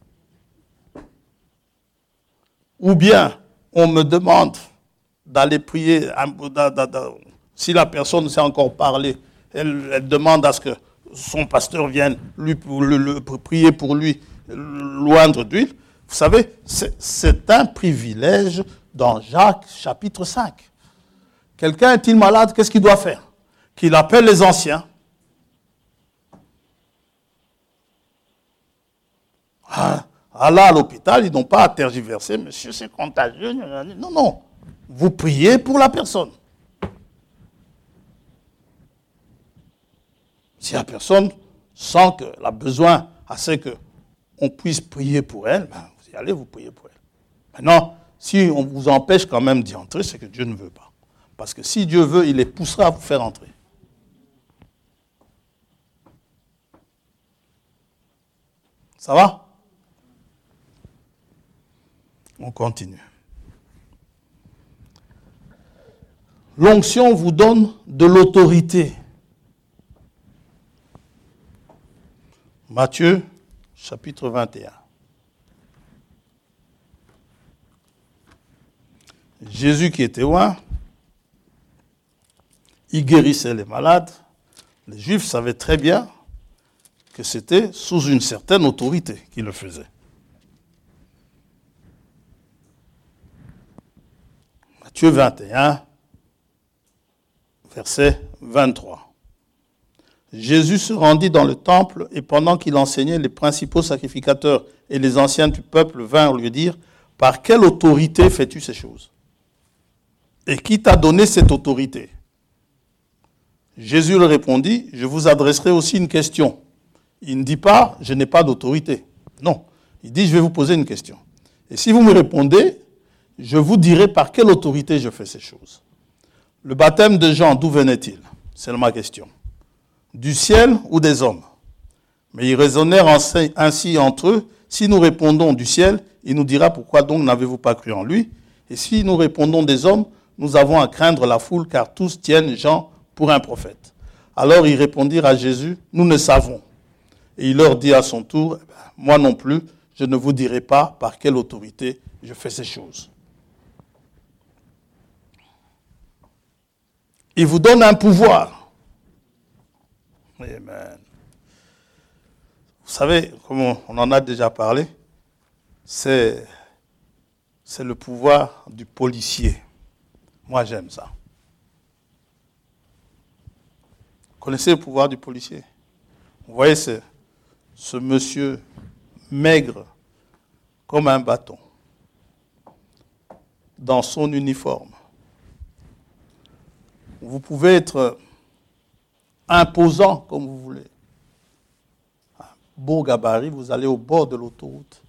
Ou bien, on me demande d'aller prier, si la personne sait encore parler, elle, elle demande à ce que son pasteur vienne lui, le, le, prier pour lui, l'oindre d'huile. Vous savez, c'est, c'est un privilège dans Jacques chapitre cinq. Quelqu'un est-il malade, qu'est-ce qu'il doit faire? Qu'il appelle les anciens. Ah, là, à l'hôpital, ils n'ont pas à tergiverser. Monsieur, c'est contagieux. Non, non. Vous priez pour la personne. Si la personne sent qu'elle a besoin assez qu'on puisse prier pour elle, ben, vous y allez, vous priez pour elle. Maintenant, si on vous empêche quand même d'y entrer, c'est que Dieu ne veut pas. Parce que si Dieu veut, il les poussera à vous faire entrer. Ça va? On continue. L'onction vous donne de l'autorité. Matthieu, chapitre vingt et un. Jésus qui était loin, il guérissait les malades. Les Juifs savaient très bien que c'était sous une certaine autorité qu'il le faisait. Matthieu vingt et un, verset vingt-trois. Jésus se rendit dans le temple et pendant qu'il enseignait, les principaux sacrificateurs et les anciens du peuple vinrent lui dire « Par quelle autorité fais-tu ces choses? Et qui t'a donné cette autorité ?» Jésus leur répondit « Je vous adresserai aussi une question. » Il ne dit pas « Je n'ai pas d'autorité ». Non, il dit « Je vais vous poser une question. Et si vous me répondez, je vous dirai par quelle autorité je fais ces choses. Le baptême de Jean, d'où venait-il? C'est ma question. Du ciel ou des hommes? Mais ils raisonnèrent ainsi entre eux. Si nous répondons du ciel, il nous dira pourquoi donc n'avez-vous pas cru en lui? Et si nous répondons des hommes, nous avons à craindre la foule, car tous tiennent Jean pour un prophète. Alors ils répondirent à Jésus, nous ne savons. Et il leur dit à son tour, moi non plus, je ne vous dirai pas par quelle autorité je fais ces choses. Il vous donne un pouvoir. Amen. Vous savez, comme on en a déjà parlé, c'est, c'est le pouvoir du policier. Moi, j'aime ça. Vous connaissez le pouvoir du policier? Vous voyez, c'est ce monsieur maigre comme un bâton, dans son uniforme. Vous pouvez être imposant comme vous voulez. Un beau gabarit, vous allez au bord de l'autoroute.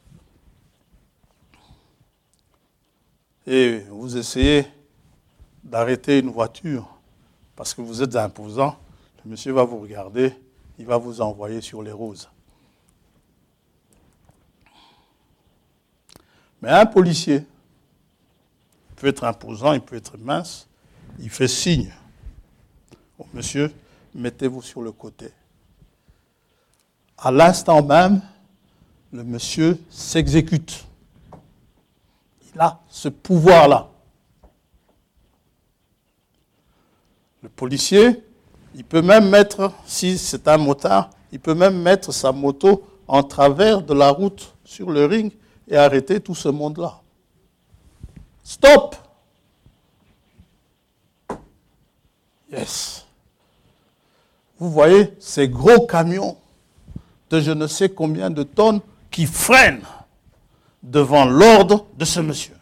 Et vous essayez d'arrêter une voiture parce que vous êtes imposant. Le monsieur va vous regarder, il va vous envoyer sur les roses. Mais un policier, il peut être imposant, il peut être mince, il fait signe. Oh, monsieur, mettez-vous sur le côté. À l'instant même, le monsieur s'exécute. Il a ce pouvoir-là. Le policier, il peut même mettre, si c'est un motard, il peut même mettre sa moto en travers de la route sur le ring et arrêter tout ce monde-là. Stop! Yes. Vous voyez ces gros camions de je ne sais combien de tonnes qui freinent devant l'ordre de ce monsieur.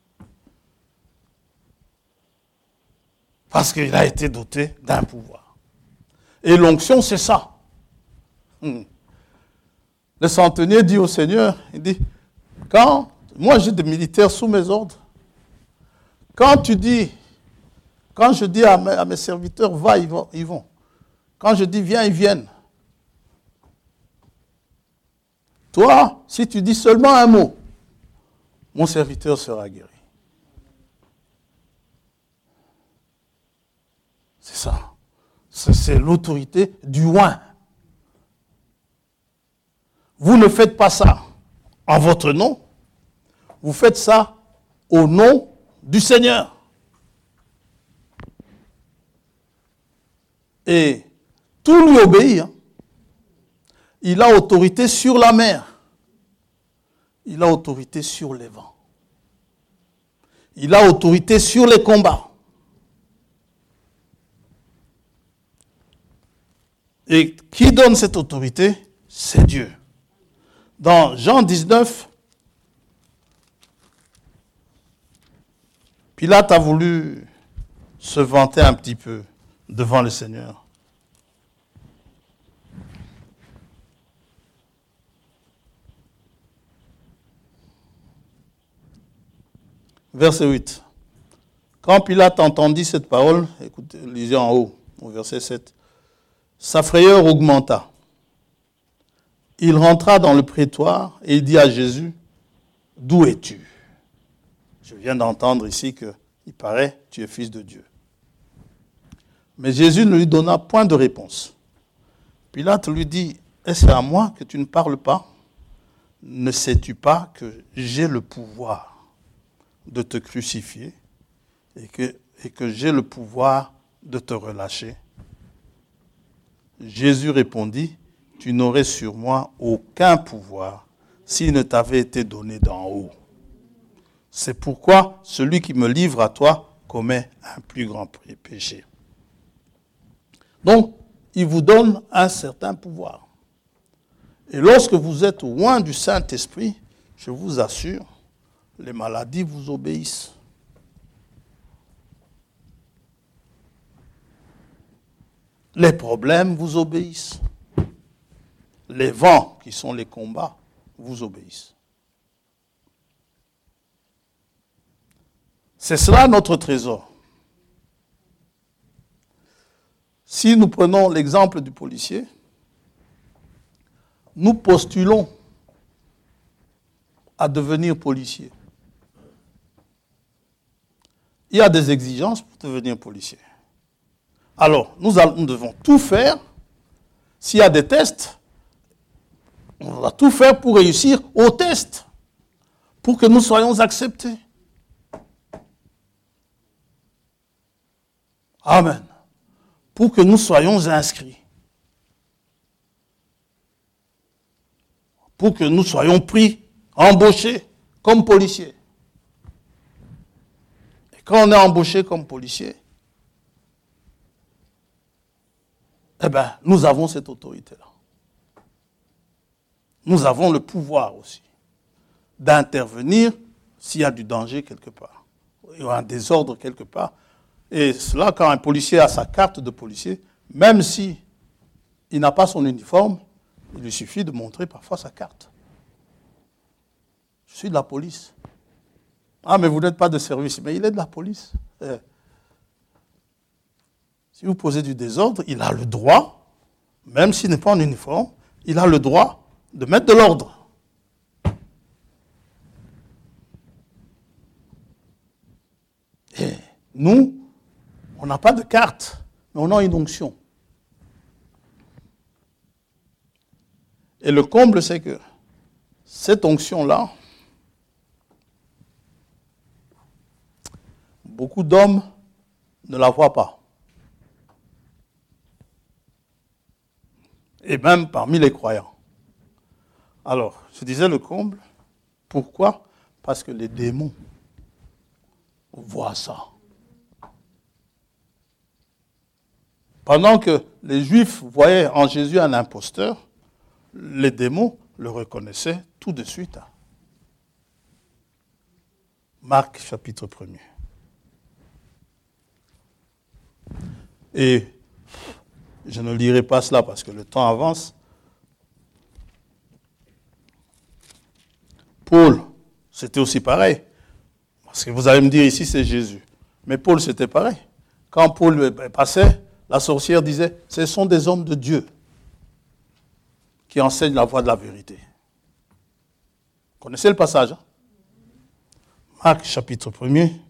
Parce qu'il a été doté d'un pouvoir. Et l'onction, c'est ça. Hmm. Le centenier dit au Seigneur, il dit, quand, moi j'ai des militaires sous mes ordres, quand tu dis, quand je dis à mes, à mes serviteurs, va, ils vont, ils vont. Quand je dis viens, ils viennent. Toi, si tu dis seulement un mot, mon serviteur sera guéri. C'est ça. C'est, c'est l'autorité du oint. Vous ne faites pas ça en votre nom. Vous faites ça au nom du Seigneur. Et tout lui obéit. Hein. Il a autorité sur la mer. Il a autorité sur les vents. Il a autorité sur les combats. Et qui donne cette autorité? C'est Dieu. Dans Jean dix-neuf, Pilate a voulu se vanter un petit peu devant le Seigneur. Verset huit. Quand Pilate entendit cette parole, écoutez, lisez en haut, au verset sept, sa frayeur augmenta. Il rentra dans le prétoire et il dit à Jésus, « D'où es-tu » Je viens d'entendre ici qu'il paraît, tu es fils de Dieu. Mais Jésus ne lui donna point de réponse. Pilate lui dit, « Est-ce à moi que tu ne parles pas? Ne sais-tu pas que j'ai le pouvoir de te crucifier et que, et que j'ai le pouvoir de te relâcher ?» Jésus répondit, « Tu n'aurais sur moi aucun pouvoir s'il ne t'avait été donné d'en haut. C'est pourquoi celui qui me livre à toi commet un plus grand péché. » Donc, il vous donne un certain pouvoir. Et lorsque vous êtes loin du Saint-Esprit, je vous assure, les maladies vous obéissent. Les problèmes vous obéissent. Les vents, qui sont les combats, vous obéissent. C'est cela notre trésor. Si nous prenons l'exemple du policier, nous postulons à devenir policier. Il y a des exigences pour devenir policier. Alors, nous, allons, nous devons tout faire. S'il y a des tests, on va tout faire pour réussir aux tests, pour que nous soyons acceptés. Amen. Pour que nous soyons inscrits. Pour que nous soyons pris, embauchés comme policiers. Et quand on est embauché comme policier, eh bien, nous avons cette autorité-là. Nous avons le pouvoir aussi d'intervenir s'il y a du danger quelque part. Il y a un désordre quelque part. Et cela, quand un policier a sa carte de policier, même si il n'a pas son uniforme, il lui suffit de montrer parfois sa carte. Je suis de la police. Ah, mais vous n'êtes pas de service. Mais il est de la police. Eh. Si vous posez du désordre, il a le droit, même s'il n'est pas en uniforme, il a le droit de mettre de l'ordre. Et nous, on n'a pas de carte, mais on a une onction. Et le comble, c'est que cette onction-là, beaucoup d'hommes ne la voient pas. Et même parmi les croyants. Alors, je disais le comble. Pourquoi? Parce que les démons voient ça. Pendant que les Juifs voyaient en Jésus un imposteur, les démons le reconnaissaient tout de suite. Marc chapitre premier. Et je ne lirai pas cela parce que le temps avance. Paul, c'était aussi pareil. Parce que vous allez me dire ici, c'est Jésus. Mais Paul, c'était pareil. Quand Paul passait, la sorcière disait, ce sont des hommes de Dieu qui enseignent la voie de la vérité. Vous connaissez le passage, hein? Marc chapitre premier.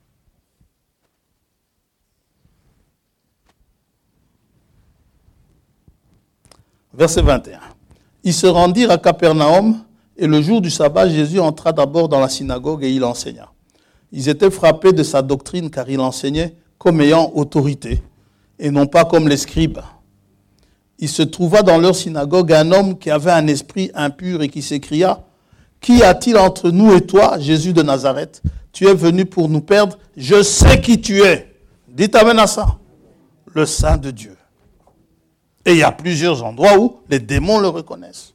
Verset vingt et un. Ils se rendirent à Capernaum, et le jour du sabbat, Jésus entra d'abord dans la synagogue et il enseigna. Ils étaient frappés de sa doctrine, car il enseignait comme ayant autorité, et non pas comme les scribes. Il se trouva dans leur synagogue un homme qui avait un esprit impur et qui s'écria, « Qu'y a-t-il entre nous et toi, Jésus de Nazareth? Tu es venu pour nous perdre. Je sais qui tu es. » Dites amen à ça. Le Saint de Dieu. Et il y a plusieurs endroits où les démons le reconnaissent.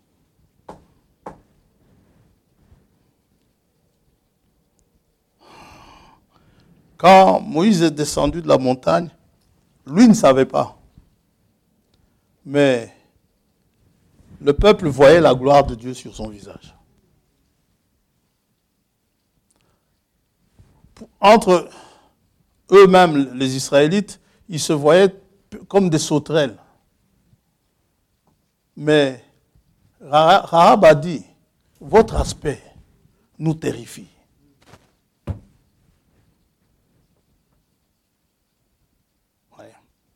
Quand Moïse est descendu de la montagne, lui ne savait pas. Mais le peuple voyait la gloire de Dieu sur son visage. Entre eux-mêmes, les Israélites, ils se voyaient comme des sauterelles. Mais Rahab a dit, votre aspect nous terrifie. Ouais.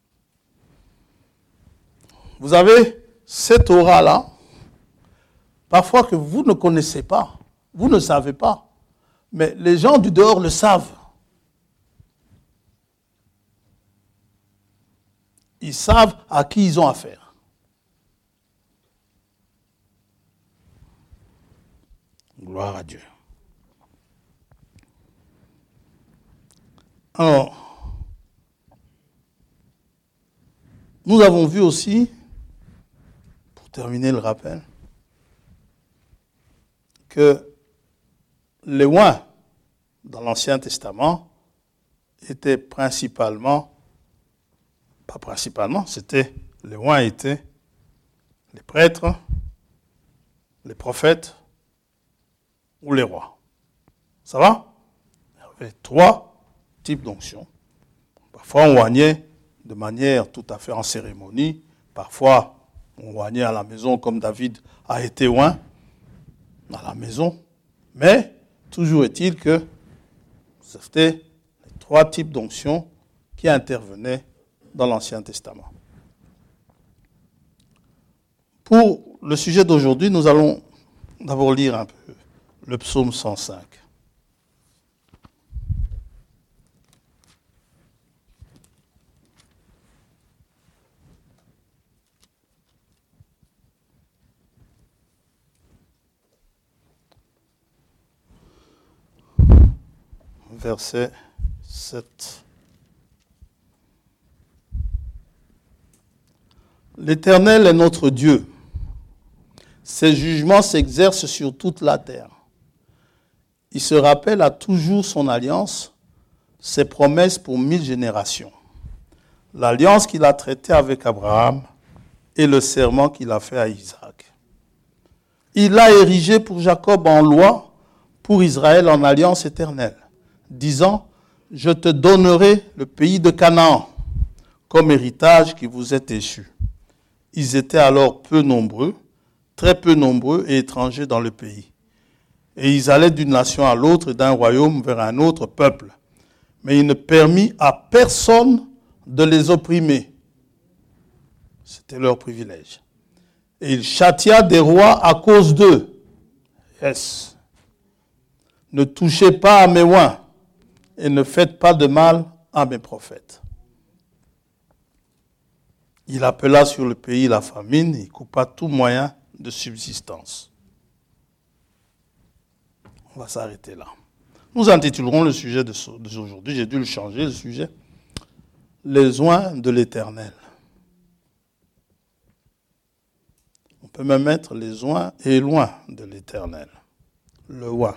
Vous avez cette aura-là, parfois que vous ne connaissez pas, vous ne savez pas, mais les gens du dehors le savent. Ils savent à qui ils ont affaire. Gloire à Dieu. Alors, nous avons vu aussi, pour terminer le rappel, que les oins dans l'Ancien Testament étaient principalement, pas principalement, c'était, les oins étaient les prêtres, les prophètes ou les rois. Ça va? Il y avait trois types d'onction. Parfois on oignait de manière tout à fait en cérémonie, parfois on oignait à la maison comme David a été oint à la maison, mais toujours est-il que c'était les trois types d'onction qui intervenaient dans l'Ancien Testament. Pour le sujet d'aujourd'hui, nous allons d'abord lire un peu le psaume cent cinq. Verset sept. L'Éternel est notre Dieu. Ses jugements s'exercent sur toute la terre. Il se rappelle à toujours son alliance, ses promesses pour mille générations. L'alliance qu'il a traitée avec Abraham et le serment qu'il a fait à Isaac. Il l'a érigé pour Jacob en loi, pour Israël en alliance éternelle, disant, « Je te donnerai le pays de Canaan comme héritage qui vous est échu. » Ils étaient alors peu nombreux, très peu nombreux et étrangers dans le pays. Et ils allaient d'une nation à l'autre, d'un royaume vers un autre peuple. Mais il ne permit à personne de les opprimer. C'était leur privilège. Et il châtia des rois à cause d'eux. Yes. Ne touchez pas à mes oins et ne faites pas de mal à mes prophètes. Il appela sur le pays la famine, il coupa tout moyen de subsistance. On va s'arrêter là. Nous intitulerons le sujet d'aujourd'hui, j'ai dû le changer, le sujet, les oins de l'Éternel. On peut même mettre les oins et loin de l'Éternel. Le oint.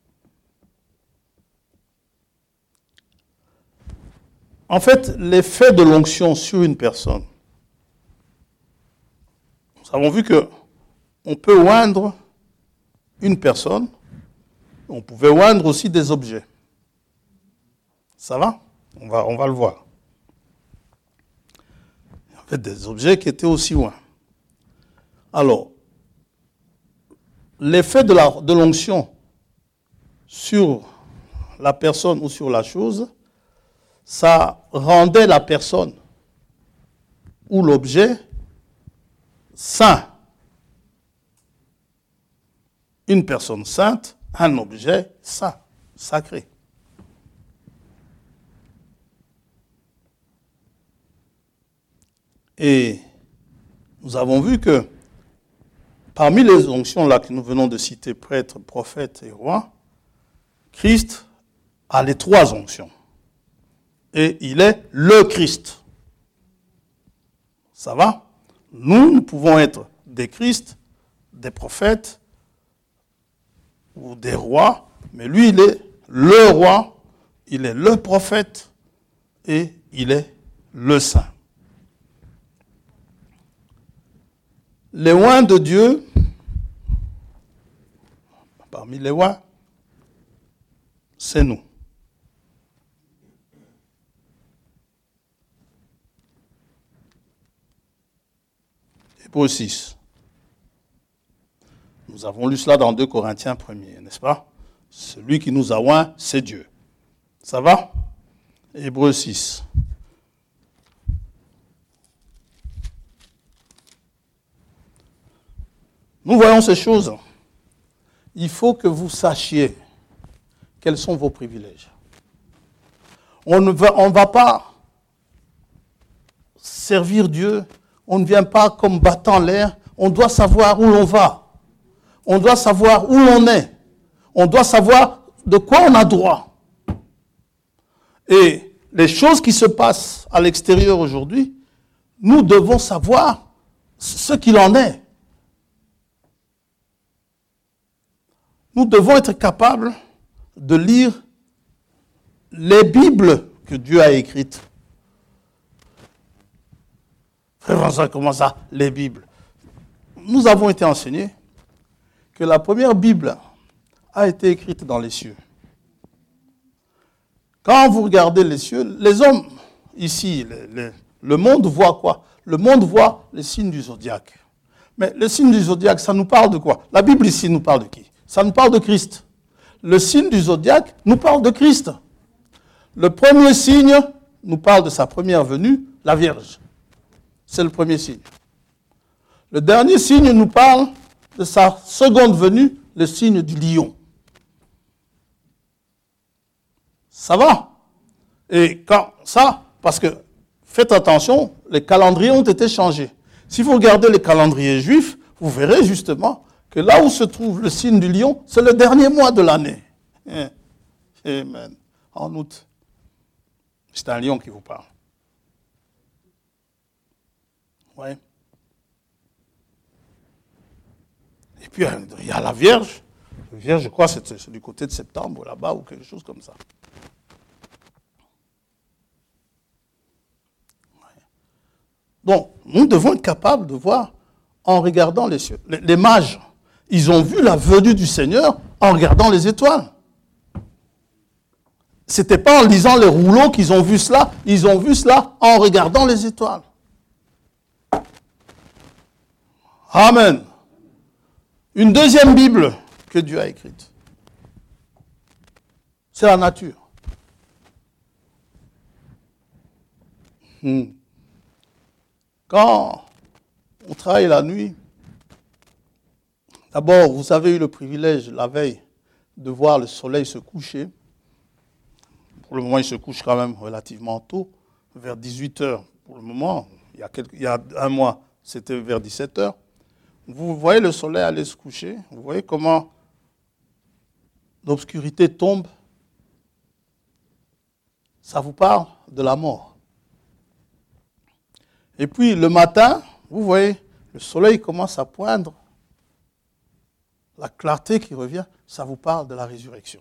En fait, l'effet de l'onction sur une personne. Nous avons vu qu'on peut oindre une personne, on pouvait oindre aussi des objets. Ça va? On va, on va le voir. Il y avait des objets qui étaient aussi oints. Alors, l'effet de, la, de l'onction sur la personne ou sur la chose, ça rendait la personne ou l'objet saint. Une personne sainte, un objet saint, sacré. Et nous avons vu que parmi les onctions là que nous venons de citer, prêtre, prophète et roi, Christ a les trois onctions. Et il est le Christ. Ça va? Nous, nous pouvons être des Christ, des prophètes ou des rois, mais lui, il est le roi, il est le prophète et il est le saint. Les oints de Dieu, parmi les oints, c'est nous. Hébreux six. Nous avons lu cela dans deux Corinthiens premier, n'est-ce pas? Celui qui nous a oint, c'est Dieu. Ça va? Hébreux six. Nous voyons ces choses. Il faut que vous sachiez quels sont vos privilèges. On ne va, on va pas servir Dieu. On ne vient pas comme battant l'air. On doit savoir où l'on va. On doit savoir où l'on est. On doit savoir de quoi on a droit. Et les choses qui se passent à l'extérieur aujourd'hui, nous devons savoir ce qu'il en est. Nous devons être capables de lire les Bibles que Dieu a écrites. Frère François, comment ça, les Bibles? Nous avons été enseignés que la première Bible a été écrite dans les cieux. Quand vous regardez les cieux, les hommes, ici, le, le, le monde voit quoi? Le monde voit les signes du zodiaque. Mais le signe du zodiaque, ça nous parle de quoi? La Bible ici nous parle de qui? Ça nous parle de Christ. Le signe du zodiaque nous parle de Christ. Le premier signe nous parle de sa première venue, la Vierge. C'est le premier signe. Le dernier signe nous parle de sa seconde venue, le signe du lion. Ça va? Et quand ça, parce que faites attention, les calendriers ont été changés. Si vous regardez les calendriers juifs, vous verrez justement que là où se trouve le signe du lion, c'est le dernier mois de l'année. Amen. En août. C'est un lion qui vous parle. Oui. Et puis, il y a la Vierge. La Vierge, je crois, c'est du côté de septembre, là-bas, ou quelque chose comme ça. Donc, nous devons être capables de voir en regardant les cieux. Les, les mages, ils ont vu la venue du Seigneur en regardant les étoiles. Ce n'était pas en lisant les rouleaux qu'ils ont vu cela, ils ont vu cela en regardant les étoiles. Amen. Une deuxième Bible que Dieu a écrite. C'est la nature. Hmm. Quand on travaille la nuit, d'abord, vous avez eu le privilège la veille de voir le soleil se coucher. Pour le moment, il se couche quand même relativement tôt, vers dix-huit heures. Pour le moment, il y a, quelques, il y a un mois, c'était vers dix-sept heures. Vous voyez le soleil aller se coucher. Vous voyez comment l'obscurité tombe. Ça vous parle de la mort. Et puis le matin, vous voyez, le soleil commence à poindre. La clarté qui revient, ça vous parle de la résurrection.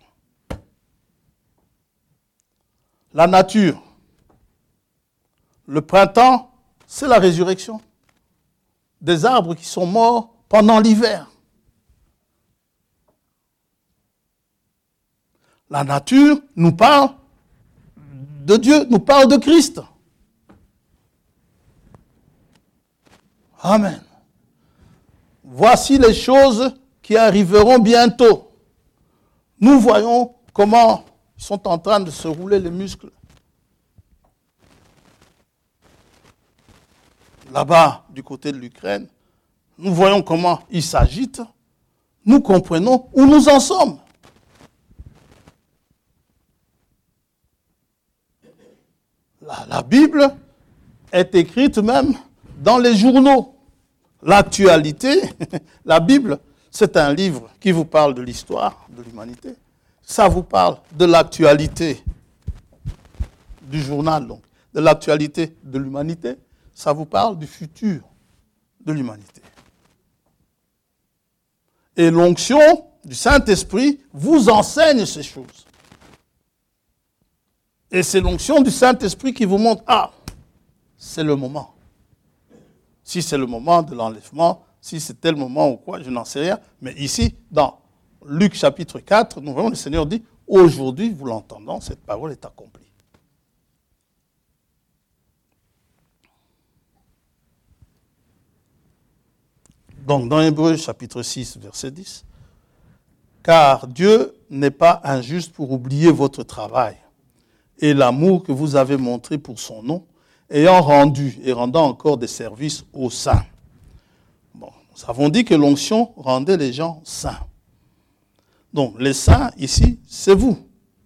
La nature. Le printemps, c'est la résurrection. Des arbres qui sont morts pendant l'hiver. La nature nous parle de Dieu, nous parle de Christ. Amen. Voici les choses qui arriveront bientôt. Nous voyons comment ils sont en train de se rouler les muscles. Là-bas, du côté de l'Ukraine, nous voyons comment ils s'agitent. Nous comprenons où nous en sommes. La, la Bible est écrite même dans les journaux. L'actualité, la Bible, c'est un livre qui vous parle de l'histoire de l'humanité. Ça vous parle de l'actualité du journal, donc, de l'actualité de l'humanité. Ça vous parle du futur de l'humanité. Et l'onction du Saint-Esprit vous enseigne ces choses. Et c'est l'onction du Saint-Esprit qui vous montre, ah, c'est le moment. Si c'est le moment de l'enlèvement, si c'était le moment ou quoi, je n'en sais rien. Mais ici, dans Luc chapitre quatre, nous voyons le Seigneur dit, aujourd'hui, vous l'entendons, cette parole est accomplie. Donc, dans Hébreux chapitre six, verset dix, « Car Dieu n'est pas injuste pour oublier votre travail et l'amour que vous avez montré pour son nom, ayant rendu et rendant encore des services aux saints. » Bon, nous avons dit que l'onction rendait les gens saints. Donc, les saints, ici, c'est vous.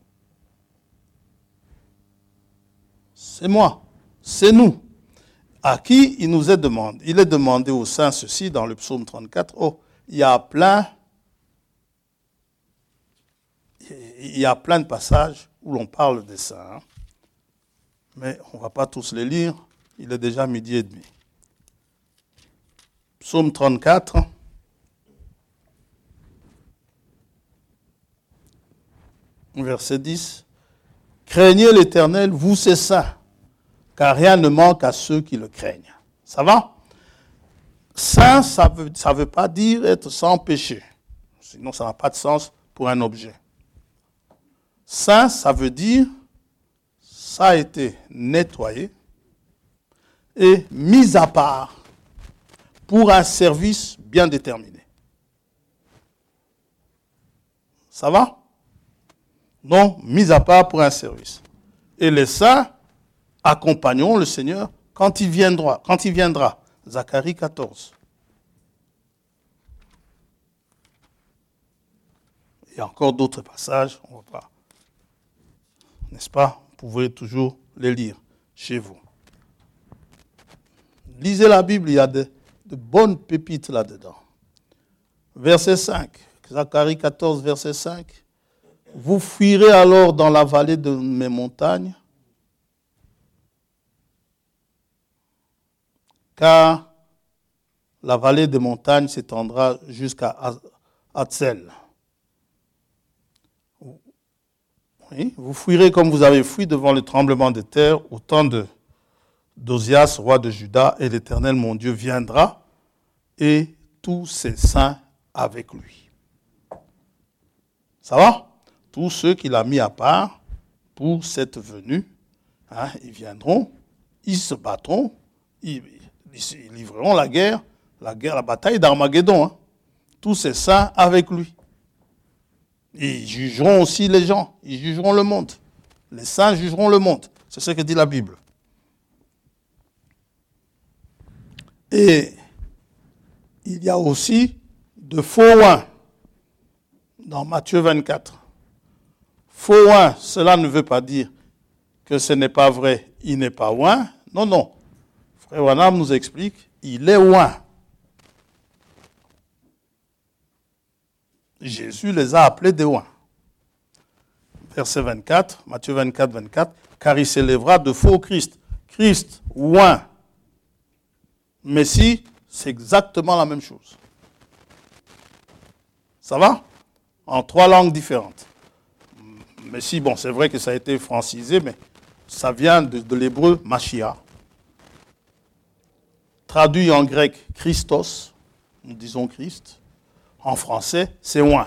C'est moi. C'est nous. À qui il nous est demandé? Il est demandé aux saints ceci dans le psaume trente-quatre. Oh, il y a plein, il y a plein de passages où l'on parle des saints. Hein. Mais on ne va pas tous les lire. Il est déjà midi et demi. Psaume trente-quatre. Verset dix. Craignez l'Éternel, vous ces saints, car rien ne manque à ceux qui le craignent. Ça va? Saint, ça ne veut, ça veut pas dire être sans péché. Sinon, ça n'a pas de sens pour un objet. Saint, ça veut dire ça a été nettoyé et mis à part pour un service bien déterminé. Ça va? Non, mis à part pour un service. Et les saints accompagneront le Seigneur quand il viendra. Quand il viendra. Zacharie quatorze. Il y a encore d'autres passages, on ne va pas n'est-ce pas? Vous pouvez toujours les lire chez vous. Lisez la Bible, il y a de, de bonnes pépites là-dedans. Verset cinq, Zacharie quatorze, verset cinq. Vous fuirez alors dans la vallée de mes montagnes, car la vallée des montagnes s'étendra jusqu'à Hatzel. Oui, vous fuirez comme vous avez fui devant le tremblement de terre au temps de d'Osias, roi de Juda, et l'Éternel, mon Dieu, viendra, et tous ses saints avec lui. Ça va? Tous ceux qu'il a mis à part pour cette venue, hein, ils viendront, ils se battront, ils, ils livreront la guerre, la guerre, la bataille d'Armageddon. Hein. Tous ces saints avec lui. Ils jugeront aussi les gens, ils jugeront le monde. Les saints jugeront le monde. C'est ce que dit la Bible. Et il y a aussi de faux oins dans Matthieu vingt-quatre. Faux oint, cela ne veut pas dire que ce n'est pas vrai, il n'est pas oint. Non, non. Frère Wanam nous explique, il est oint. Jésus les a appelés des oints. Verset vingt-quatre, Matthieu vingt-quatre, vingt-quatre, car il s'élèvera de faux Christ. Christ, oint. Messie, c'est exactement la même chose. Ça va? En trois langues différentes. Messie, bon, c'est vrai que ça a été francisé, mais ça vient de, de l'hébreu Mashiach. Traduit en grec Christos, nous disons Christ. En français, c'est oint.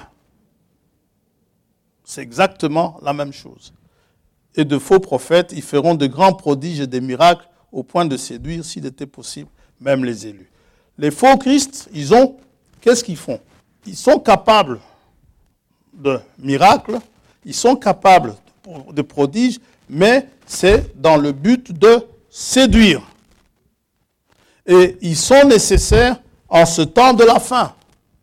C'est exactement la même chose. Et de faux prophètes, ils feront de grands prodiges et des miracles au point de séduire, s'il était possible, même les élus. Les faux Christ, ils ont, qu'est-ce qu'ils font? Ils sont capables de miracles, ils sont capables de prodiges, mais c'est dans le but de séduire. Et ils sont nécessaires en ce temps de la fin.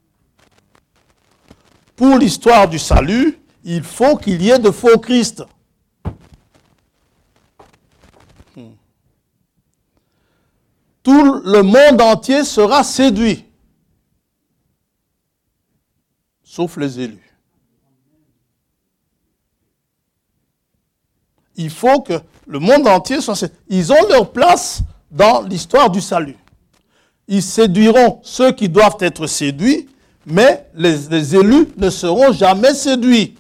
Pour l'histoire du salut, il faut qu'il y ait de faux Christ. Tout le monde entier sera séduit, sauf les élus. Il faut que le monde entier soit séduit. Ils ont leur place dans l'histoire du salut. Ils séduiront ceux qui doivent être séduits, mais les, les élus ne seront jamais séduits.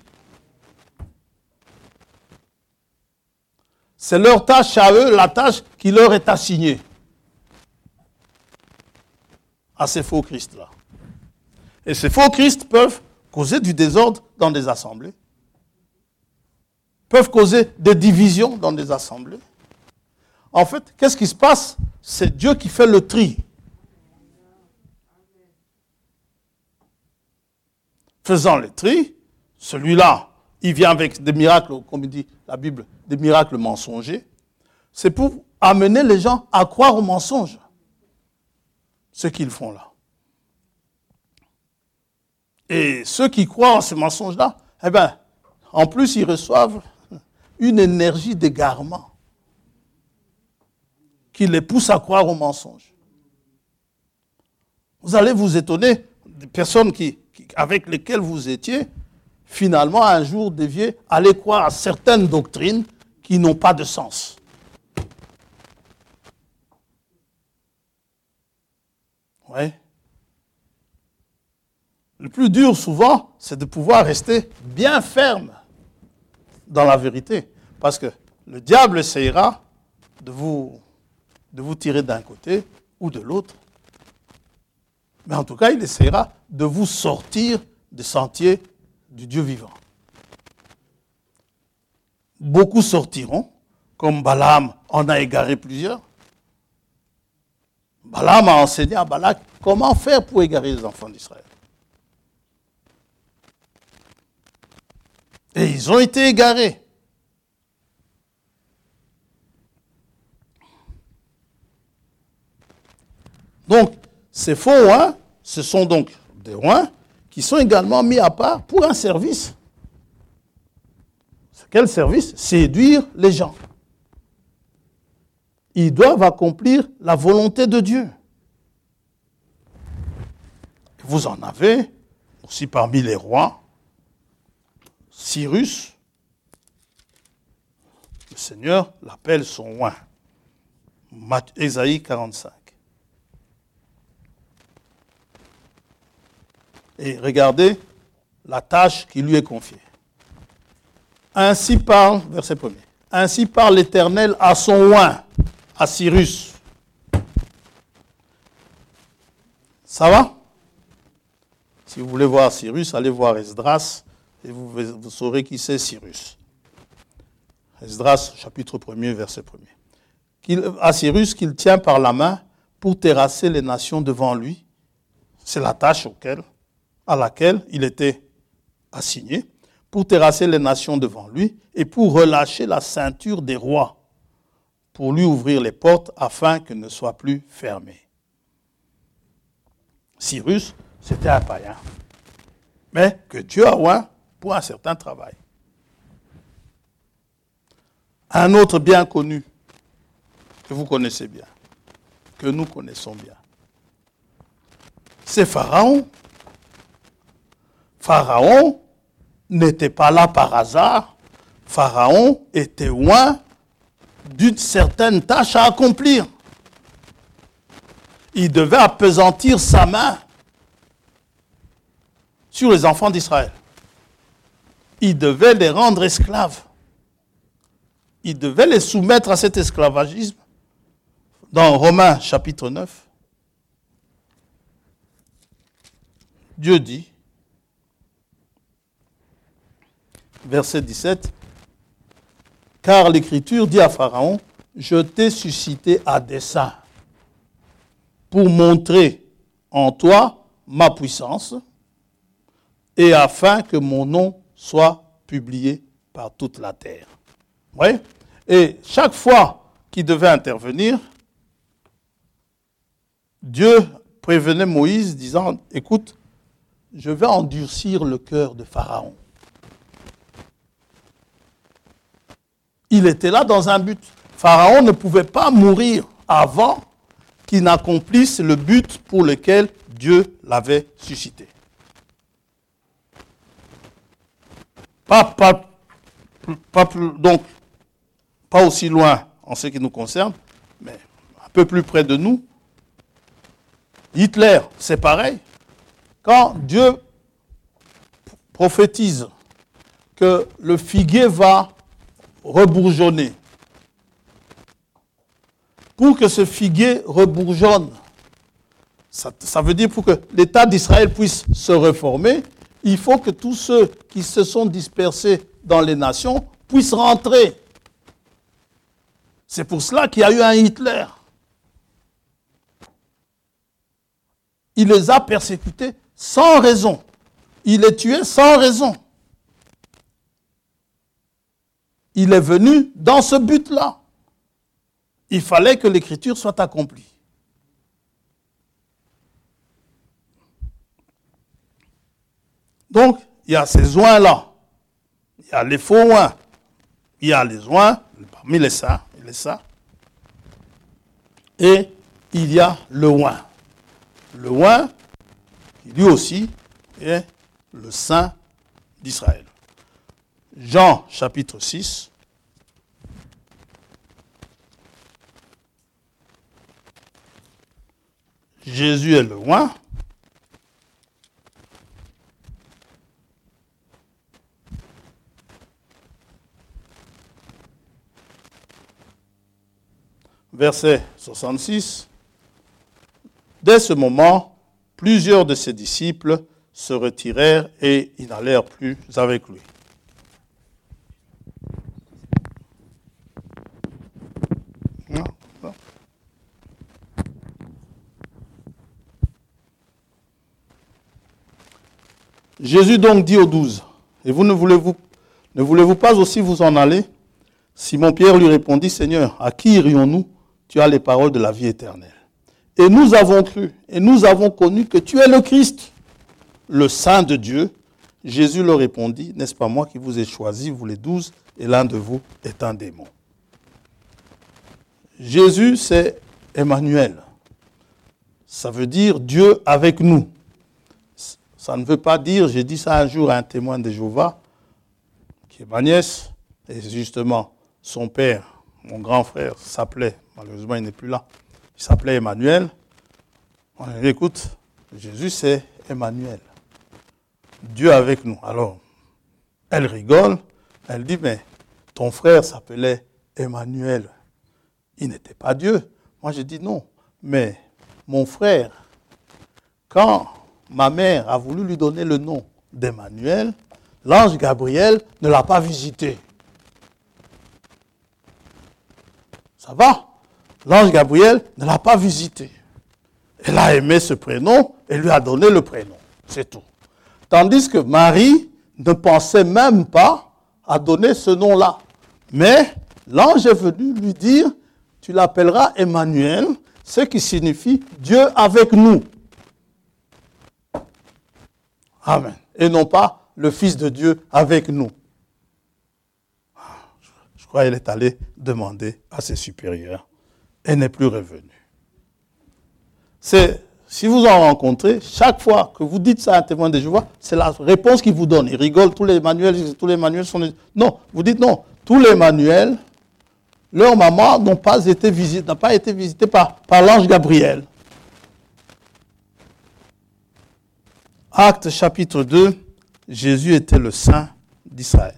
C'est leur tâche à eux, la tâche qui leur est assignée. À ces faux Christ-là. Et ces faux Christ peuvent causer du désordre dans des assemblées, peuvent causer des divisions dans des assemblées. En fait, qu'est-ce qui se passe? C'est Dieu qui fait le tri. Faisant le tri, celui-là, il vient avec des miracles, comme dit la Bible, des miracles mensongers. C'est pour amener les gens à croire aux mensonges. Ce qu'ils font là. Et ceux qui croient en ces mensonges-là, eh bien, en plus, ils reçoivent une énergie d'égarement qui les pousse à croire aux mensonges. Vous allez vous étonner des personnes qui, qui, avec lesquelles vous étiez, finalement, un jour déviées, aller croire à certaines doctrines qui n'ont pas de sens. Oui. Le plus dur, souvent, c'est de pouvoir rester bien ferme dans la vérité. Parce que le diable essayera de vous, de vous tirer d'un côté ou de l'autre. Mais en tout cas, il essayera de vous sortir des sentiers du Dieu vivant. Beaucoup sortiront, comme Balaam en a égaré plusieurs. Balaam a enseigné à Balak comment faire pour égarer les enfants d'Israël. Et ils ont été égarés. Donc, ces faux oints, ce sont donc des oints qui sont également mis à part pour un service. Quel service? Séduire les gens. Ils doivent accomplir la volonté de Dieu. Vous en avez aussi parmi les rois. Cyrus, le Seigneur l'appelle son roi. Ésaïe quarante-cinq. Et regardez la tâche qui lui est confiée. Ainsi parle, verset premier, ainsi parle l'Éternel à son roi, à Cyrus. Ça va? Si vous voulez voir Cyrus, allez voir Esdras et vous, vous saurez qui c'est Cyrus. Esdras, chapitre premier, verset premier. Qu'il, à Cyrus qu'il tient par la main pour terrasser les nations devant lui. C'est la tâche auquel, à laquelle il était assigné, pour terrasser les nations devant lui et pour relâcher la ceinture des rois, pour lui ouvrir les portes afin qu'elles ne soient plus fermées. Cyrus, c'était un païen, mais que Dieu a oint pour un certain travail. Un autre bien connu, que vous connaissez bien, que nous connaissons bien, c'est Pharaon. Pharaon n'était pas là par hasard. Pharaon était loin d'une certaine tâche à accomplir. Il devait appesantir sa main sur les enfants d'Israël. Il devait les rendre esclaves. Il devait les soumettre à cet esclavagisme. Dans Romains chapitre neuf, Dieu dit, verset dix-sept, « Car l'Écriture dit à Pharaon, je t'ai suscité à dessein pour montrer en toi ma puissance et afin que mon nom soit publié par toute la terre. » Oui. Et chaque fois qu'il devait intervenir, Dieu prévenait Moïse disant, « Écoute, je vais endurcir le cœur de Pharaon. » Il était là dans un but. Pharaon ne pouvait pas mourir avant qu'il n'accomplisse le but pour lequel Dieu l'avait suscité. Pas, pas, pas, donc, pas aussi loin en ce qui nous concerne, mais un peu plus près de nous. Hitler, c'est pareil. Quand Dieu prophétise que le figuier va rebourgeonner, pour que ce figuier rebourgeonne, ça, ça veut dire pour que l'État d'Israël puisse se reformer, il faut que tous ceux qui se sont dispersés dans les nations puissent rentrer. C'est pour cela qu'il y a eu un Hitler. Il les a persécutés sans raison. Il les tuait sans raison. Il est venu dans ce but-là. Il fallait que l'Écriture soit accomplie. Donc, il y a ces oins-là. Il y a les faux oins. Il y a les oins, parmi les saints et les saints. Et il y a le oint. Le oint, qui lui aussi est le saint d'Israël. Jean chapitre six. Jésus est le oint. Verset soixante-six. Dès ce moment, plusieurs de ses disciples se retirèrent et ils n'allèrent plus avec lui. Non, non. Jésus donc dit aux douze, « Et vous ne voulez-vous, ne voulez-vous pas aussi vous en aller ?» Simon-Pierre lui répondit, « Seigneur, à qui irions-nous? Tu as les paroles de la vie éternelle. Et nous avons cru, et nous avons connu que tu es le Christ, le Saint de Dieu. » Jésus leur répondit, « N'est-ce pas moi qui vous ai choisi, vous les douze, et l'un de vous est un démon. Jésus, c'est Emmanuel. Ça veut dire Dieu avec nous. Ça ne veut pas dire, j'ai dit ça un jour à un témoin de Jéhovah, qui est ma nièce, et justement, son père, mon grand frère, s'appelait, malheureusement il n'est plus là, il s'appelait Emmanuel. On a dit, écoute, Jésus c'est Emmanuel. Dieu avec nous. Alors, elle rigole, elle dit, mais ton frère s'appelait Emmanuel. Il n'était pas Dieu. Moi je dis non, mais mon frère, quand ma mère a voulu lui donner le nom d'Emmanuel, l'ange Gabriel ne l'a pas visité. Ça va? L'ange Gabriel ne l'a pas visité. Elle a aimé ce prénom et lui a donné le prénom. C'est tout. Tandis que Marie ne pensait même pas à donner ce nom-là. Mais l'ange est venu lui dire, tu l'appelleras Emmanuel, ce qui signifie Dieu avec nous. Amen. Et non pas le Fils de Dieu avec nous. Je crois qu'elle est allée demander à ses supérieurs. Elle n'est plus revenue. C'est, si vous en rencontrez, chaque fois que vous dites ça à un témoin de Jéhovah, c'est la réponse qu'il vous donne. Ils rigolent, tous les manuels, tous les manuels sont... Les... Non, vous dites non. Tous les manuels, leur maman n'ont pas été visités, n'a pas été visitée par, par l'ange Gabriel. Actes chapitre deux, Jésus était le Saint d'Israël.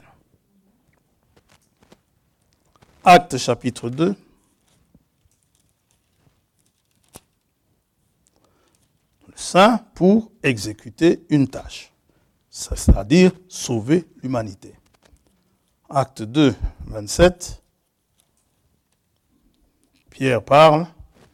Actes chapitre deux. Le Saint pour exécuter une tâche, c'est-à-dire sauver l'humanité. Acte deux, vingt-sept. Pierre parle.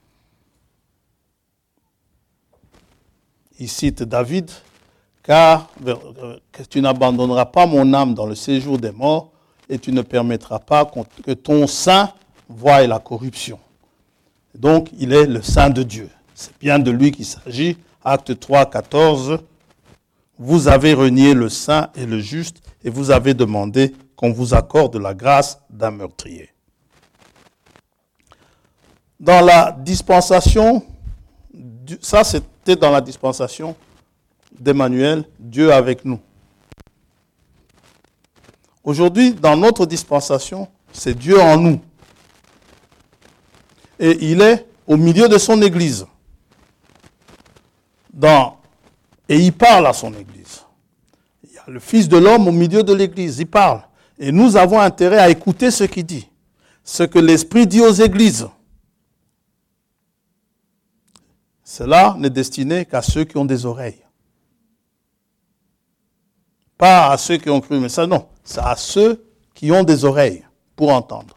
Il cite David. Car tu n'abandonneras pas mon âme dans le séjour des morts et tu ne permettras pas que ton saint voie la corruption. Donc, il est le saint de Dieu. C'est bien de lui qu'il s'agit. Acte trois, quatorze. Vous avez renié le saint et le juste et vous avez demandé qu'on vous accorde la grâce d'un meurtrier. Dans la dispensation, ça c'était dans la dispensation d'Emmanuel, Dieu avec nous. Aujourd'hui, dans notre dispensation, c'est Dieu en nous. Et il est au milieu de son Église. Dans, et il parle à son Église. Il y a le Fils de l'homme au milieu de l'Église, il parle. Et nous avons intérêt à écouter ce qu'il dit. Ce que l'Esprit dit aux Églises. Cela n'est destiné qu'à ceux qui ont des oreilles. Pas à ceux qui ont cru, mais ça non. C'est à ceux qui ont des oreilles pour entendre.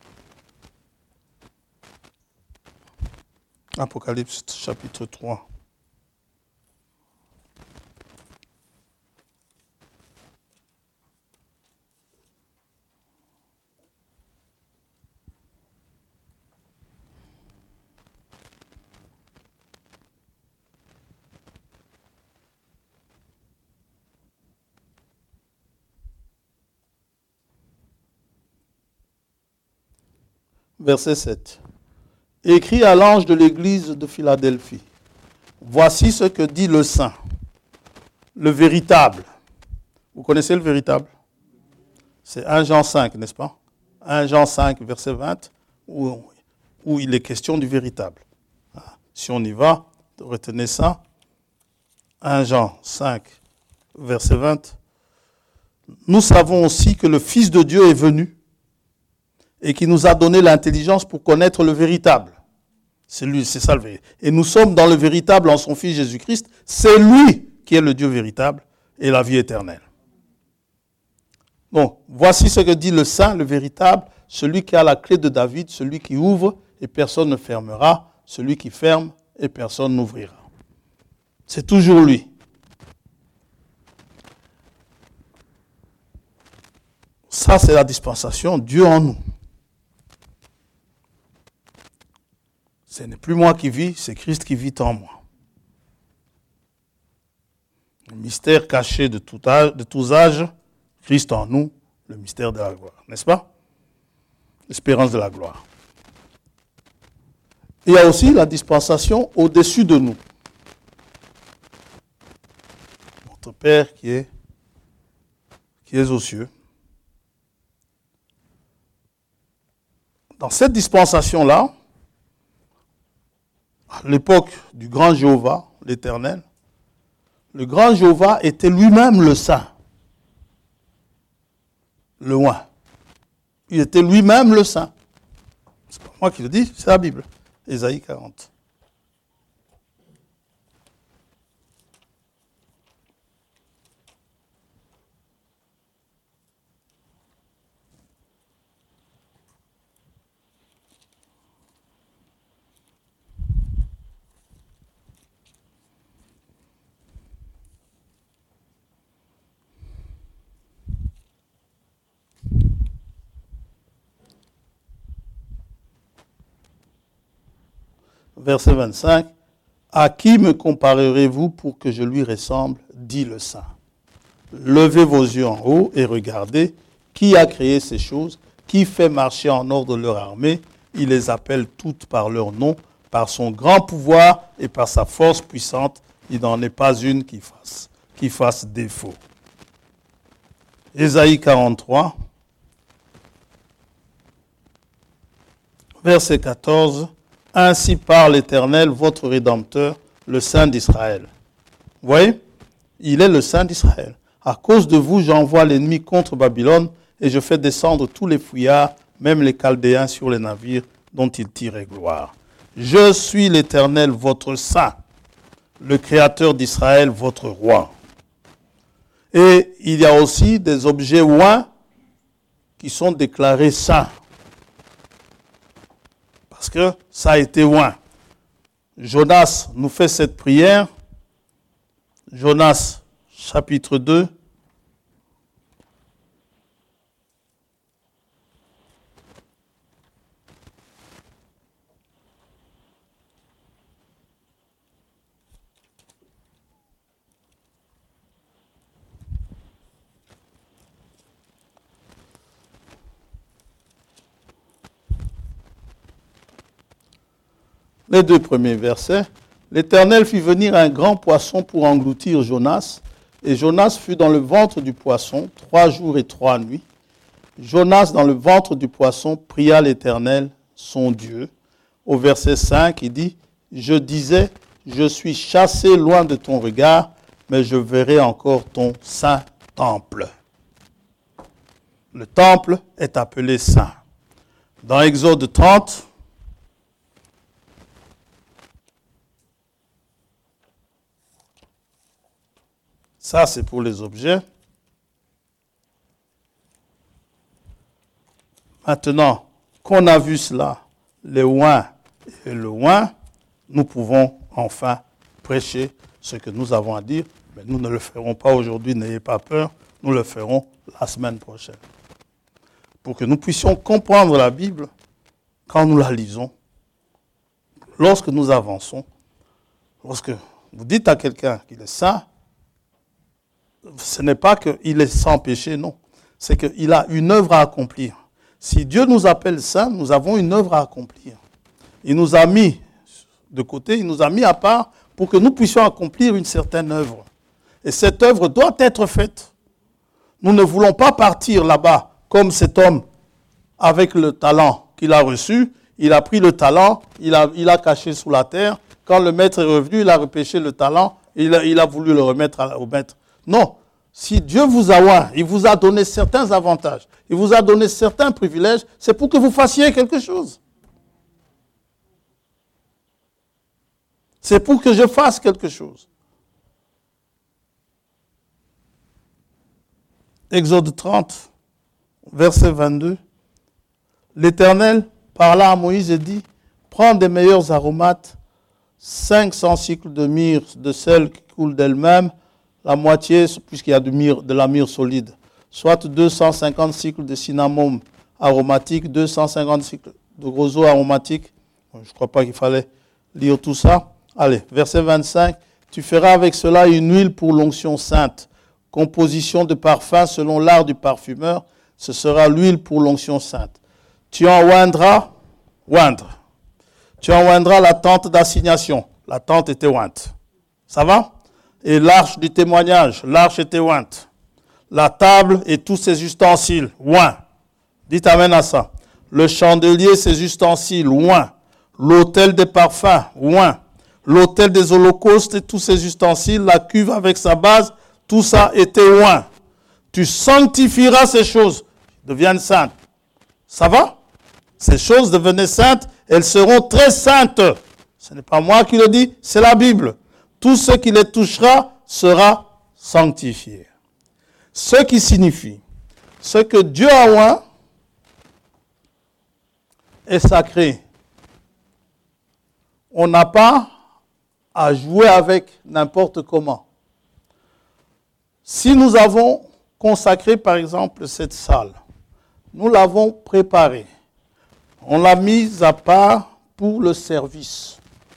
Apocalypse chapitre trois. Verset sept. Écrit à l'ange de l'église de Philadelphie. Voici ce que dit le saint, le véritable. Vous connaissez le véritable? C'est premier Jean cinq, n'est-ce pas? premier Jean cinq, verset vingt, où, où il est question du véritable. Si on y va, retenez ça. premier Jean cinq, verset vingt. Nous savons aussi que le Fils de Dieu est venu et qui nous a donné l'intelligence pour connaître le véritable. C'est lui, c'est ça le véritable. Et nous sommes dans le véritable en son Fils Jésus-Christ. C'est lui qui est le Dieu véritable et la vie éternelle. Donc, voici ce que dit le Saint, le véritable, celui qui a la clé de David, celui qui ouvre et personne ne fermera, celui qui ferme et personne n'ouvrira. C'est toujours lui. Ça, c'est la dispensation, Dieu en nous. Ce n'est plus moi qui vis, c'est Christ qui vit en moi. Le mystère caché de, tout âge, de tous âges, Christ en nous, le mystère de la gloire, n'est-ce pas? L'espérance de la gloire. Il y a aussi la dispensation au-dessus de nous. Notre Père qui est, qui est aux cieux. Dans cette dispensation-là, à l'époque du grand Jéhovah, l'Éternel, le grand Jéhovah était lui-même le Saint, le Oint. Il était lui-même le Saint. C'est pas moi qui le dis, c'est la Bible. Ésaïe quarante. Verset vingt-cinq, « À qui me comparerez-vous pour que je lui ressemble, dit le Saint. Levez vos yeux en haut et regardez qui a créé ces choses, qui fait marcher en ordre leur armée. Il les appelle toutes par leur nom, par son grand pouvoir et par sa force puissante. Il n'en est pas une qui fasse, qui fasse défaut. » Ésaïe quarante-trois, verset quatorze. « Ainsi parle l'Éternel, votre Rédempteur, le Saint d'Israël. » Vous voyez, il est le Saint d'Israël. « À cause de vous, j'envoie l'ennemi contre Babylone et je fais descendre tous les fouillards, même les Chaldéens sur les navires dont ils tiraient gloire. Je suis l'Éternel, votre Saint, le Créateur d'Israël, votre Roi. » Et il y a aussi des objets oints qui sont déclarés saints. Parce que ça a été oint. Jonas nous fait cette prière. Jonas, chapitre deux. Les deux premiers versets. « L'Éternel fit venir un grand poisson pour engloutir Jonas, et Jonas fut dans le ventre du poisson trois jours et trois nuits. Jonas, dans le ventre du poisson, pria l'Éternel, son Dieu. » Au verset cinq, il dit, « Je disais, je suis chassé loin de ton regard, mais je verrai encore ton saint temple. » Le temple est appelé saint. Dans Exode trente, ça, c'est pour les objets. Maintenant qu'on a vu cela, les oints et le oint, nous pouvons enfin prêcher ce que nous avons à dire. Mais nous ne le ferons pas aujourd'hui, n'ayez pas peur. Nous le ferons la semaine prochaine. Pour que nous puissions comprendre la Bible quand nous la lisons, lorsque nous avançons, lorsque vous dites à quelqu'un qu'il est saint, ce n'est pas qu'il est sans péché, non. C'est qu'il a une œuvre à accomplir. Si Dieu nous appelle saints, nous avons une œuvre à accomplir. Il nous a mis de côté, il nous a mis à part pour que nous puissions accomplir une certaine œuvre. Et cette œuvre doit être faite. Nous ne voulons pas partir là-bas comme cet homme avec le talent qu'il a reçu. Il a pris le talent, il a, il a caché sous la terre. Quand le maître est revenu, il a repêché le talent, il a, il a voulu le remettre à, au maître. Non, si Dieu vous a oint, il vous a donné certains avantages, il vous a donné certains privilèges, c'est pour que vous fassiez quelque chose. C'est pour que je fasse quelque chose. Exode trente, verset vingt-deux. L'Éternel parla à Moïse et dit, prends des meilleurs aromates, cinq cents cycles de myrrhe, de sel qui coule d'elle-même, la moitié, puisqu'il y a de, myrrhe, de la myrrhe solide, soit deux cent cinquante cycles de cinnamome aromatique, deux cent cinquante cycles de roseau aromatique. Je ne crois pas qu'il fallait lire tout ça. Allez, verset vingt-cinq. Tu feras avec cela une huile pour l'onction sainte, composition de parfum selon l'art du parfumeur. ce sera l'huile pour l'onction sainte. Tu en oindras, oindre. Tu en oindras la tente d'assignation. La tente était ointe. Ça va? Et l'arche du témoignage, l'arche était ointe. La table et tous ses ustensiles, oint. Dites amen à ça. Le chandelier, ses ustensiles, oint. L'autel des parfums, oint. L'autel des holocaustes et tous ses ustensiles, la cuve avec sa base, tout ça était oint. Tu sanctifieras ces choses, deviennent saintes. Ça va? Ces choses devenaient saintes, elles seront très saintes. Ce n'est pas moi qui le dis, c'est la Bible. Tout ce qui les touchera sera sanctifié. Ce qui signifie, ce que Dieu a oint est sacré. On n'a pas à jouer avec n'importe comment. Si nous avons consacré par exemple cette salle, nous l'avons préparée, on l'a mise à part pour le service.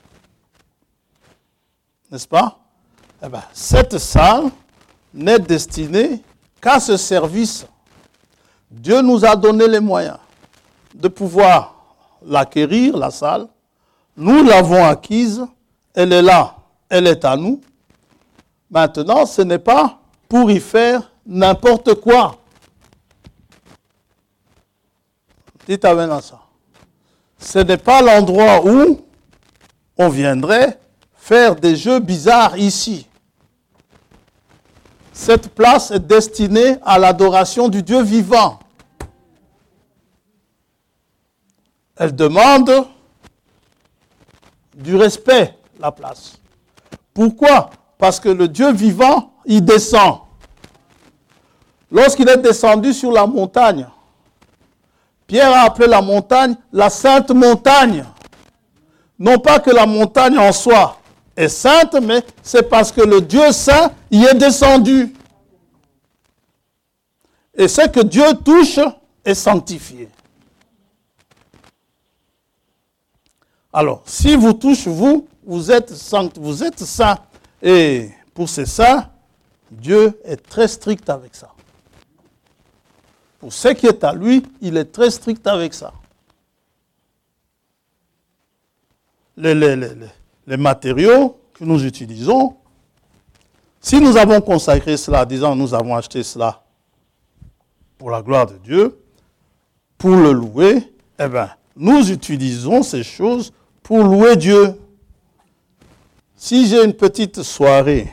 N'est-ce pas? Eh bien, cette salle n'est destinée qu'à ce service. Dieu nous a donné les moyens de pouvoir l'acquérir, la salle. Nous l'avons acquise, elle est là, elle est à nous. Maintenant, ce n'est pas pour y faire n'importe quoi. Dites amen à ça. Ce n'est pas l'endroit où on viendrait faire des jeux bizarres ici. Cette place est destinée à l'adoration du Dieu vivant. Elle demande du respect, la place. Pourquoi? Parce que le Dieu vivant, il descend. Lorsqu'il est descendu sur la montagne, Pierre a appelé la montagne la sainte montagne. Non pas que la montagne en soi est sainte, mais c'est parce que le Dieu saint y est descendu. Et ce que Dieu touche est sanctifié. Alors, si vous touchez, vous, vous êtes saint, vous êtes saint. Et pour ces saints, Dieu est très strict avec ça. Pour ce qui est à lui, il est très strict avec ça. Les, les, les, les matériaux que nous utilisons, si nous avons consacré cela, disons nous avons acheté cela pour la gloire de Dieu, pour le louer, eh bien, nous utilisons ces choses pour louer Dieu. Si j'ai une petite soirée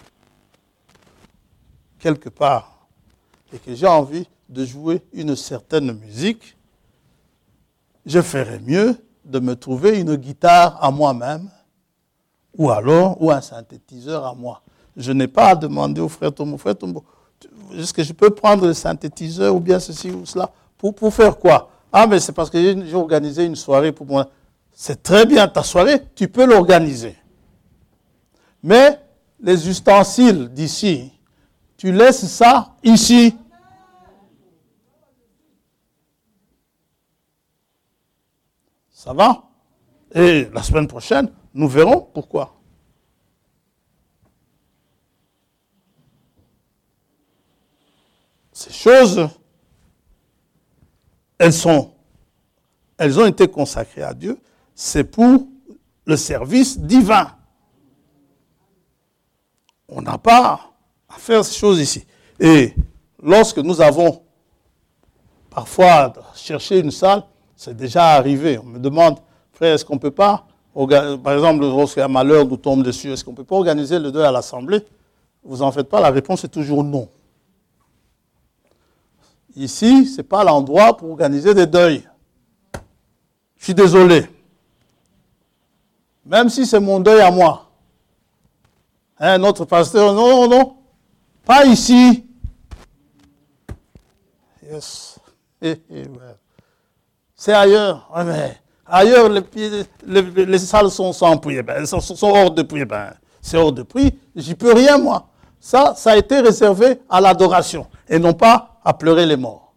quelque part et que j'ai envie de jouer une certaine musique, je ferais mieux de me trouver une guitare à moi-même ou alors ou un synthétiseur à moi. Je n'ai pas à demander au frère Tombo, frère Tombo, est-ce que je peux prendre le synthétiseur ou bien ceci ou cela pour, pour faire quoi? Ah, mais c'est parce que j'ai organisé une soirée pour moi. C'est très bien, ta soirée, tu peux l'organiser. Mais les ustensiles d'ici, tu laisses ça ici. Ça va? Et la semaine prochaine, nous verrons pourquoi. Ces choses, elles sont, elles ont été consacrées à Dieu. C'est pour le service divin. On n'a pas à faire ces choses ici. Et lorsque nous avons parfois cherché une salle, c'est déjà arrivé. On me demande, frère, est-ce qu'on ne peut pas, par exemple, lorsqu'il y a un malheur nous tombe dessus, est-ce qu'on ne peut pas organiser le deuil à l'Assemblée? Vous en faites pas, la réponse est toujours non. Ici, ce n'est pas l'endroit pour organiser des deuils. Je suis désolé. Même si c'est mon deuil à moi. Hein, notre pasteur, non, non, non, pas ici. Yes. C'est ailleurs. Ouais, mais ailleurs, les, les, les salles sont sans prix. Ben, sont, sont hors de prix. Ben, c'est hors de prix. J'y peux rien, moi. Ça, ça a été réservé à l'adoration et non pas à pleurer les morts.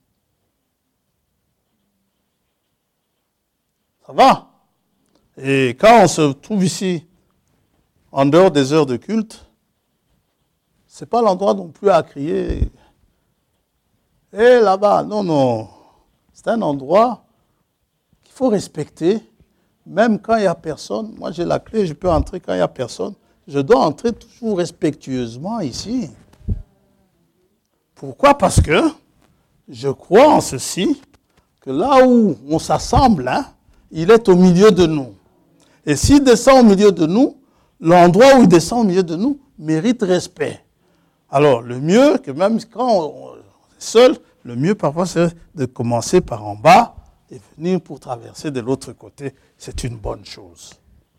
Ça va? Et quand on se trouve ici, en dehors des heures de culte, ce n'est pas l'endroit non plus à crier Et là-bas, non, non. C'est un endroit qu'il faut respecter, même quand il n'y a personne. Moi, j'ai la clé, je peux entrer quand il n'y a personne. Je dois entrer toujours respectueusement ici. Pourquoi? Parce que je crois en ceci, que là où on s'assemble, hein, il est au milieu de nous. Et s'il descend au milieu de nous, l'endroit où il descend au milieu de nous mérite respect. Alors, le mieux, que même quand on est seul, le mieux parfois c'est de commencer par en bas et venir pour traverser de l'autre côté. C'est une bonne chose.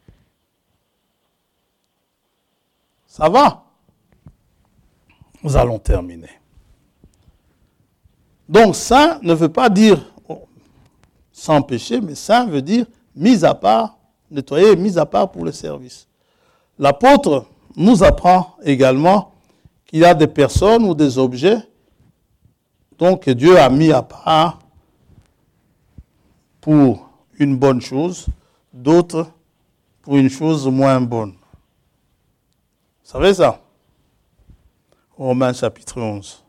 Ça va? Nous allons terminer. Donc, saint ne veut pas dire oh, sans péché, mais saint veut dire mis à part, nettoyé et mis à part pour le service. L'apôtre nous apprend également qu'il y a des personnes ou des objets donc, que Dieu a mis à part pour une bonne chose, d'autres pour une chose moins bonne. Vous savez ça? Romains chapitre onze.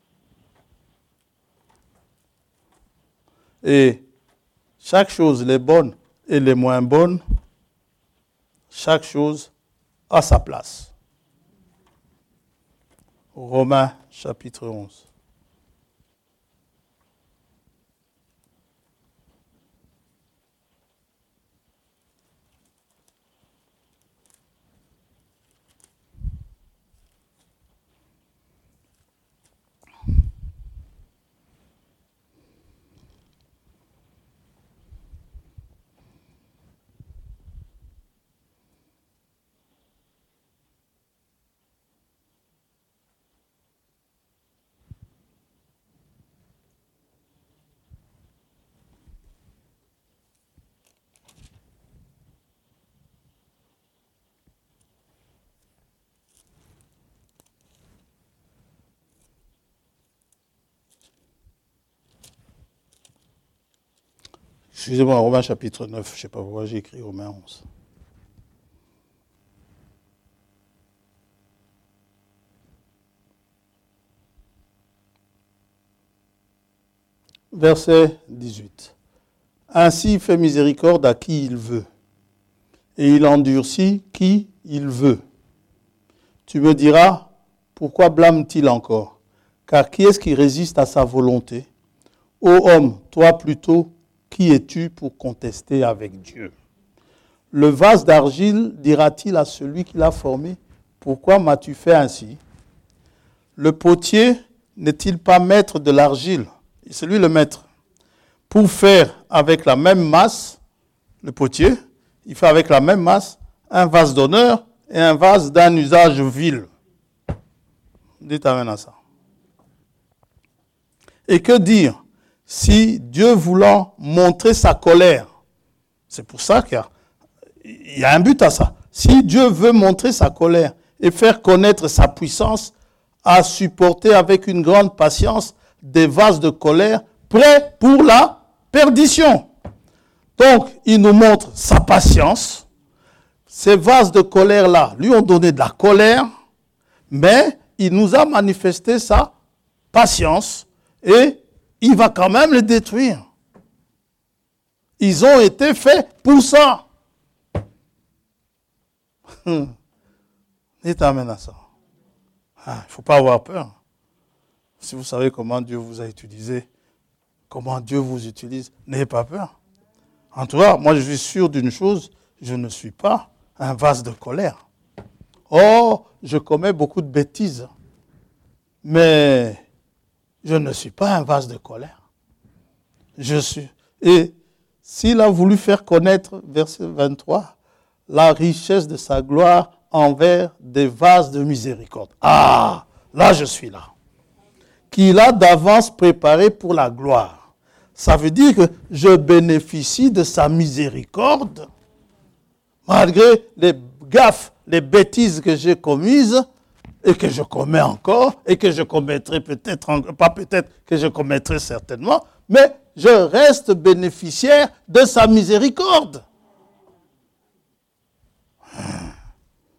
Et chaque chose, les bonnes et les moins bonnes, chaque chose a sa place. Romains chapitre onze. Excusez-moi, Romains chapitre neuf, je ne sais pas pourquoi j'ai écrit Romains onze. Verset dix-huit. Ainsi il fait miséricorde à qui il veut, et il endurcit qui il veut. Tu me diras, pourquoi blâme-t-il encore? Car qui est-ce qui résiste à sa volonté? Ô homme, toi plutôt, qui es-tu pour contester avec Dieu? Le vase d'argile dira-t-il à celui qui l'a formé, pourquoi m'as-tu fait ainsi? Le potier n'est-il pas maître de l'argile? C'est lui le maître. Pour faire avec la même masse, le potier, il fait avec la même masse un vase d'honneur et un vase d'un usage vil. Dites amen à ça. Et que dire si Dieu voulant montrer sa colère, c'est pour ça qu'il y a, il y a un but à ça. Si Dieu veut montrer sa colère et faire connaître sa puissance, à supporter avec une grande patience des vases de colère prêts pour la perdition. Donc, il nous montre sa patience. Ces vases de colère-là lui ont donné de la colère, mais il nous a manifesté sa patience et il va quand même les détruire. Ils ont été faits pour ça. Et t'amène à ça. Ah, il ne faut pas avoir peur. Si vous savez comment Dieu vous a utilisé, comment Dieu vous utilise, n'ayez pas peur. En tout cas, moi je suis sûr d'une chose, je ne suis pas un vase de colère. Oh, je commets beaucoup de bêtises, mais je ne suis pas un vase de colère. Je suis. Et s'il a voulu faire connaître, verset vingt-trois, la richesse de sa gloire envers des vases de miséricorde. Ah, là je suis là. Qu'il a d'avance préparé pour la gloire. Ça veut dire que je bénéficie de sa miséricorde, malgré les gaffes, les bêtises que j'ai commises, et que je commets encore, et que je commettrai peut-être, pas peut-être, que je commettrai certainement, mais je reste bénéficiaire de sa miséricorde.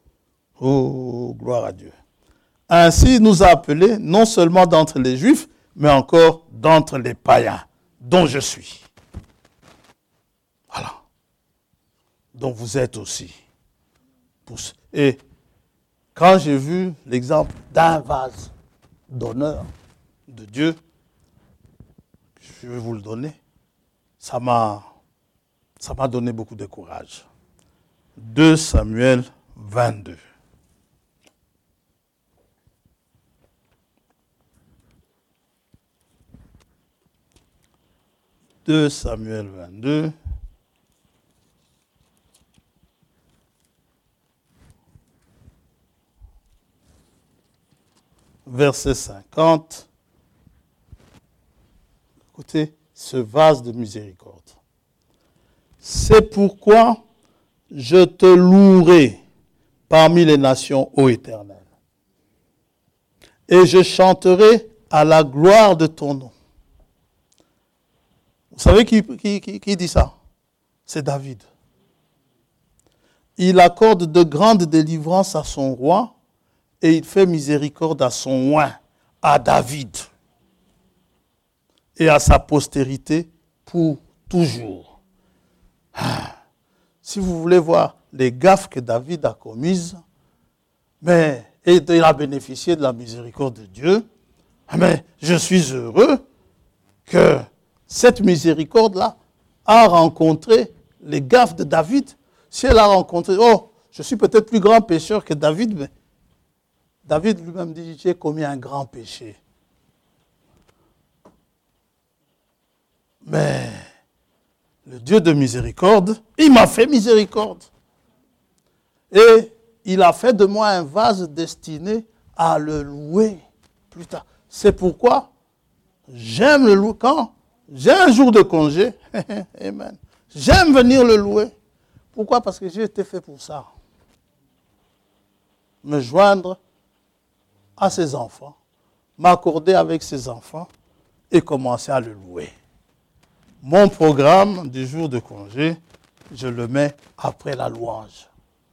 Oh, gloire à Dieu. Ainsi, il nous a appelés, non seulement d'entre les Juifs, mais encore d'entre les païens, dont je suis. Voilà. Dont vous êtes aussi. Et quand j'ai vu l'exemple d'un vase d'honneur de Dieu, je vais vous le donner, ça m'a, ça m'a donné beaucoup de courage. deux Samuel vingt-deux. deux Samuel vingt-deux. Verset cinquante. Écoutez, ce vase de miséricorde. C'est pourquoi je te louerai parmi les nations, ô Éternel. Et je chanterai à la gloire de ton nom. Vous savez qui, qui, qui, qui dit ça? C'est David. Il accorde de grandes délivrances à son roi et il fait miséricorde à son oint, à David, et à sa postérité pour toujours. Si vous voulez voir les gaffes que David a commises, mais et il a bénéficié de la miséricorde de Dieu, mais je suis heureux que cette miséricorde-là a rencontré les gaffes de David. Si elle a rencontré, oh, je suis peut-être plus grand pécheur que David, mais David lui-même dit, j'ai commis un grand péché. Mais le Dieu de miséricorde, il m'a fait miséricorde. Et il a fait de moi un vase destiné à le louer plus tard. C'est pourquoi j'aime le louer. Quand j'ai un jour de congé, amen, j'aime venir le louer. Pourquoi? Parce que j'ai été fait pour ça. Me joindre à ses enfants, m'accorder avec ses enfants et commencer à le louer. Mon programme du jour de congé, je le mets après la louange.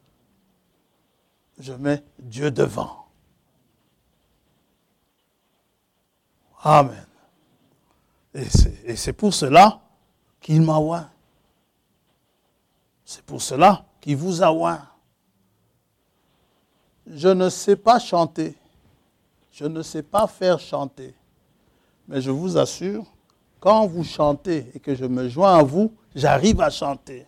Je mets Dieu devant. Amen. Et c'est, et c'est pour cela qu'il m'a oint. C'est pour cela qu'il vous a oint. Je ne sais pas chanter. Je ne sais pas faire chanter. Mais je vous assure, quand vous chantez et que je me joins à vous, j'arrive à chanter.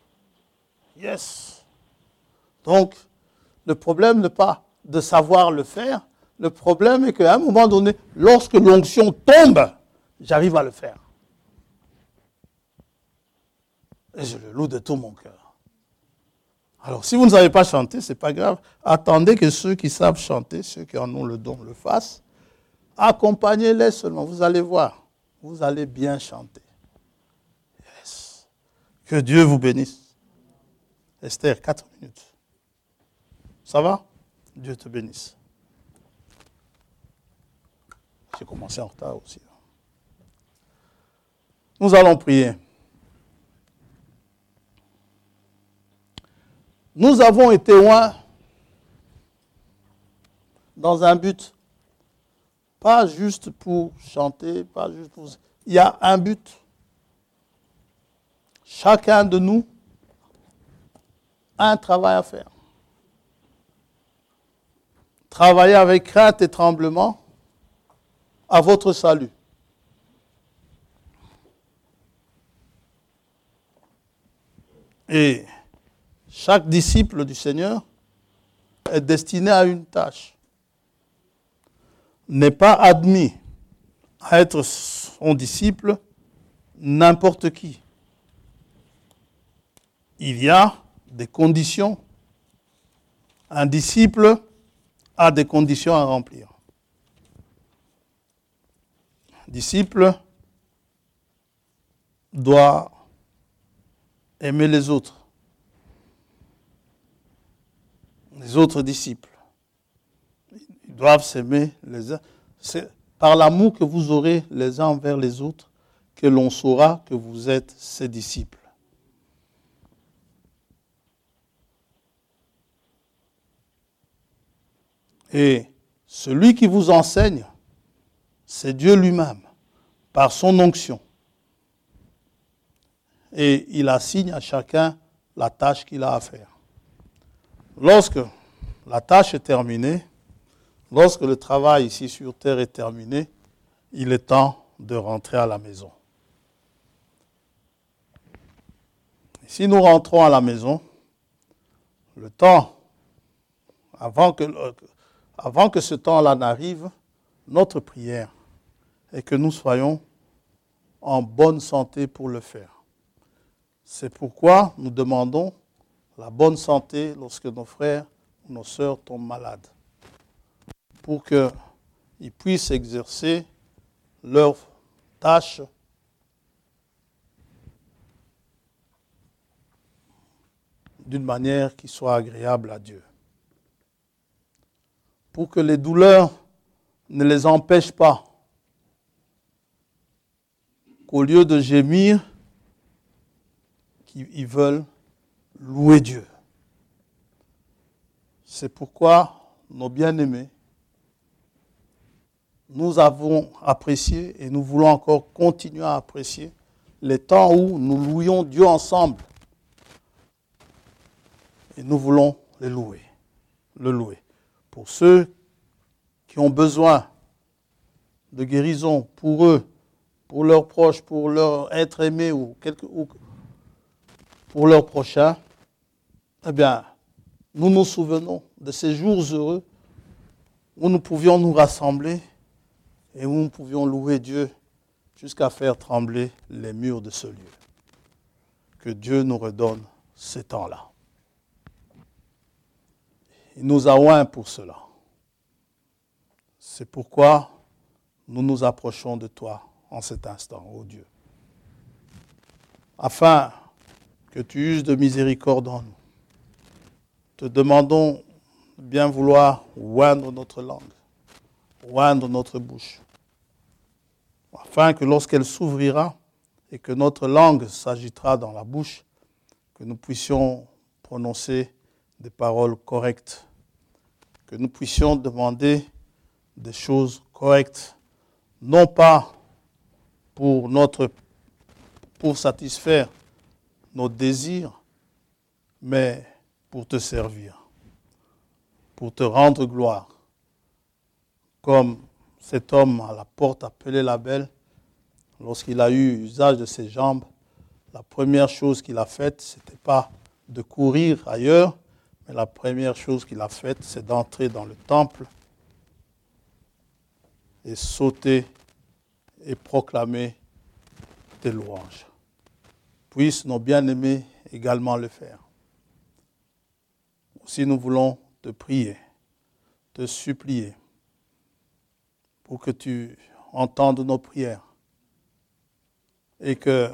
Yes. Donc, le problème n'est pas de savoir le faire. Le problème est qu'à un moment donné, lorsque l'onction tombe, j'arrive à le faire. Et je le loue de tout mon cœur. Alors, si vous ne savez pas chanter, ce n'est pas grave. Attendez que ceux qui savent chanter, ceux qui en ont le don, le fassent. Accompagnez-les seulement. Vous allez voir. Vous allez bien chanter. Yes. Que Dieu vous bénisse. Esther, quatre minutes. Ça va? Dieu te bénisse. J'ai commencé en retard aussi. Nous allons prier. Nous avons été loin dans un but, pas juste pour chanter, pas juste pour... Il y a un but. Chacun de nous a un travail à faire. Travaillez avec crainte et tremblement à votre salut. Et chaque disciple du Seigneur est destiné à une tâche. N'est pas admis à être son disciple n'importe qui. Il y a des conditions. Un disciple a des conditions à remplir. Un disciple doit aimer les autres. Les autres disciples. Ils doivent s'aimer les uns. C'est par l'amour que vous aurez les uns envers les autres que l'on saura que vous êtes ses disciples. Et celui qui vous enseigne c'est Dieu lui-même, par son onction. Et il assigne à chacun la tâche qu'il a à faire. Lorsque la tâche est terminée, lorsque le travail ici sur terre est terminé, il est temps de rentrer à la maison. Et si nous rentrons à la maison, le temps, avant que, avant que ce temps-là n'arrive, notre prière est que nous soyons en bonne santé pour le faire. C'est pourquoi nous demandons la bonne santé lorsque nos frères ou nos sœurs tombent malades, pour qu'ils puissent exercer leurs tâches d'une manière qui soit agréable à Dieu. Pour que les douleurs ne les empêchent pas, qu'au lieu de gémir, qu'ils veulent louer Dieu. C'est pourquoi, nos bien-aimés, nous avons apprécié et nous voulons encore continuer à apprécier les temps où nous louions Dieu ensemble. Et nous voulons les louer, le louer. Pour ceux qui ont besoin de guérison, pour eux, pour leurs proches, pour leur être aimés ou, quelque, ou pour leurs prochains, eh bien, nous nous souvenons de ces jours heureux où nous pouvions nous rassembler et où nous pouvions louer Dieu jusqu'à faire trembler les murs de ce lieu. Que Dieu nous redonne ces temps-là. Il nous a oints pour cela. C'est pourquoi nous nous approchons de toi en cet instant, ô Dieu, afin que tu uses de miséricorde en nous. Te demandons de bien vouloir oindre notre langue, oindre notre bouche, afin que lorsqu'elle s'ouvrira et que notre langue s'agitera dans la bouche, que nous puissions prononcer des paroles correctes, que nous puissions demander des choses correctes, non pas pour, notre, pour satisfaire nos désirs, mais pour te servir, pour te rendre gloire. Comme cet homme à la porte appelé la belle, lorsqu'il a eu usage de ses jambes, la première chose qu'il a faite, ce n'était pas de courir ailleurs, mais la première chose qu'il a faite, c'est d'entrer dans le temple et sauter et proclamer tes louanges. Puissent nos bien-aimés également le faire. Aussi nous voulons te prier, te supplier, pour que tu entendes nos prières et que,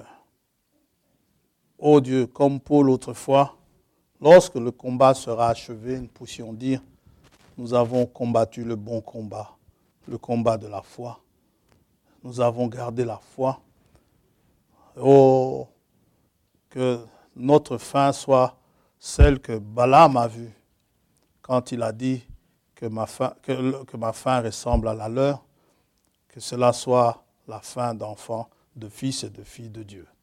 ô Dieu, comme Paul autrefois, lorsque le combat sera achevé, nous puissions dire, nous avons combattu le bon combat, le combat de la foi. Nous avons gardé la foi. Oh, que notre fin soit celle que Balaam a vue quand il a dit que ma fin, que, que ma fin ressemble à la leur, que cela soit la fin d'enfants, de fils et de filles de Dieu.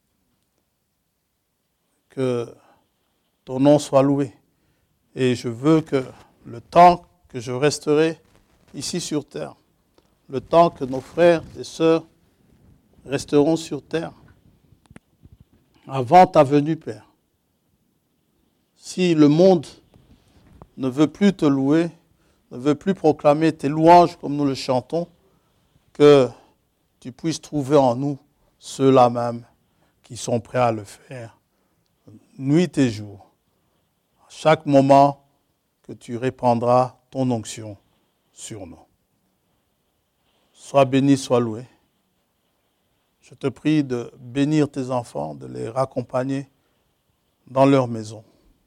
Que ton nom soit loué. Et je veux que le temps que je resterai ici sur terre, le temps que nos frères et sœurs resteront sur terre, avant ta venue, Père, si le monde ne veut plus te louer, ne veut plus proclamer tes louanges comme nous le chantons, que tu puisses trouver en nous ceux-là même qui sont prêts à le faire, nuit et jour, à chaque moment que tu répandras ton onction sur nous. Sois béni, sois loué. Je te prie de bénir tes enfants, de les raccompagner dans leur maison,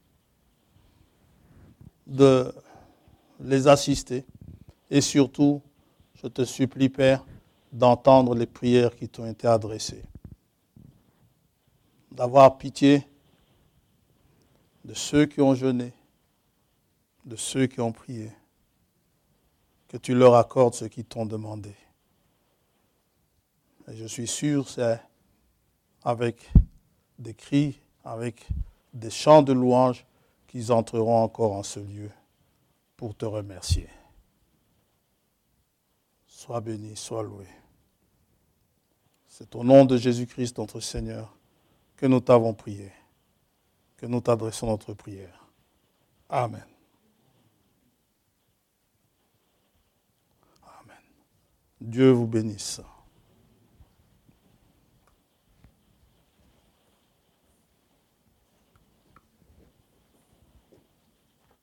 de les assister et surtout, je te supplie, Père, d'entendre les prières qui t'ont été adressées, d'avoir pitié de ceux qui ont jeûné, de ceux qui ont prié, que tu leur accordes ce qu'ils t'ont demandé. Et je suis sûr, c'est avec des cris, avec des chants de louange qu'ils entreront encore en ce lieu pour te remercier. Sois béni, sois loué. C'est au nom de Jésus-Christ, notre Seigneur, que nous t'avons prié, que nous t'adressons notre prière. Amen. Amen. Dieu vous bénisse.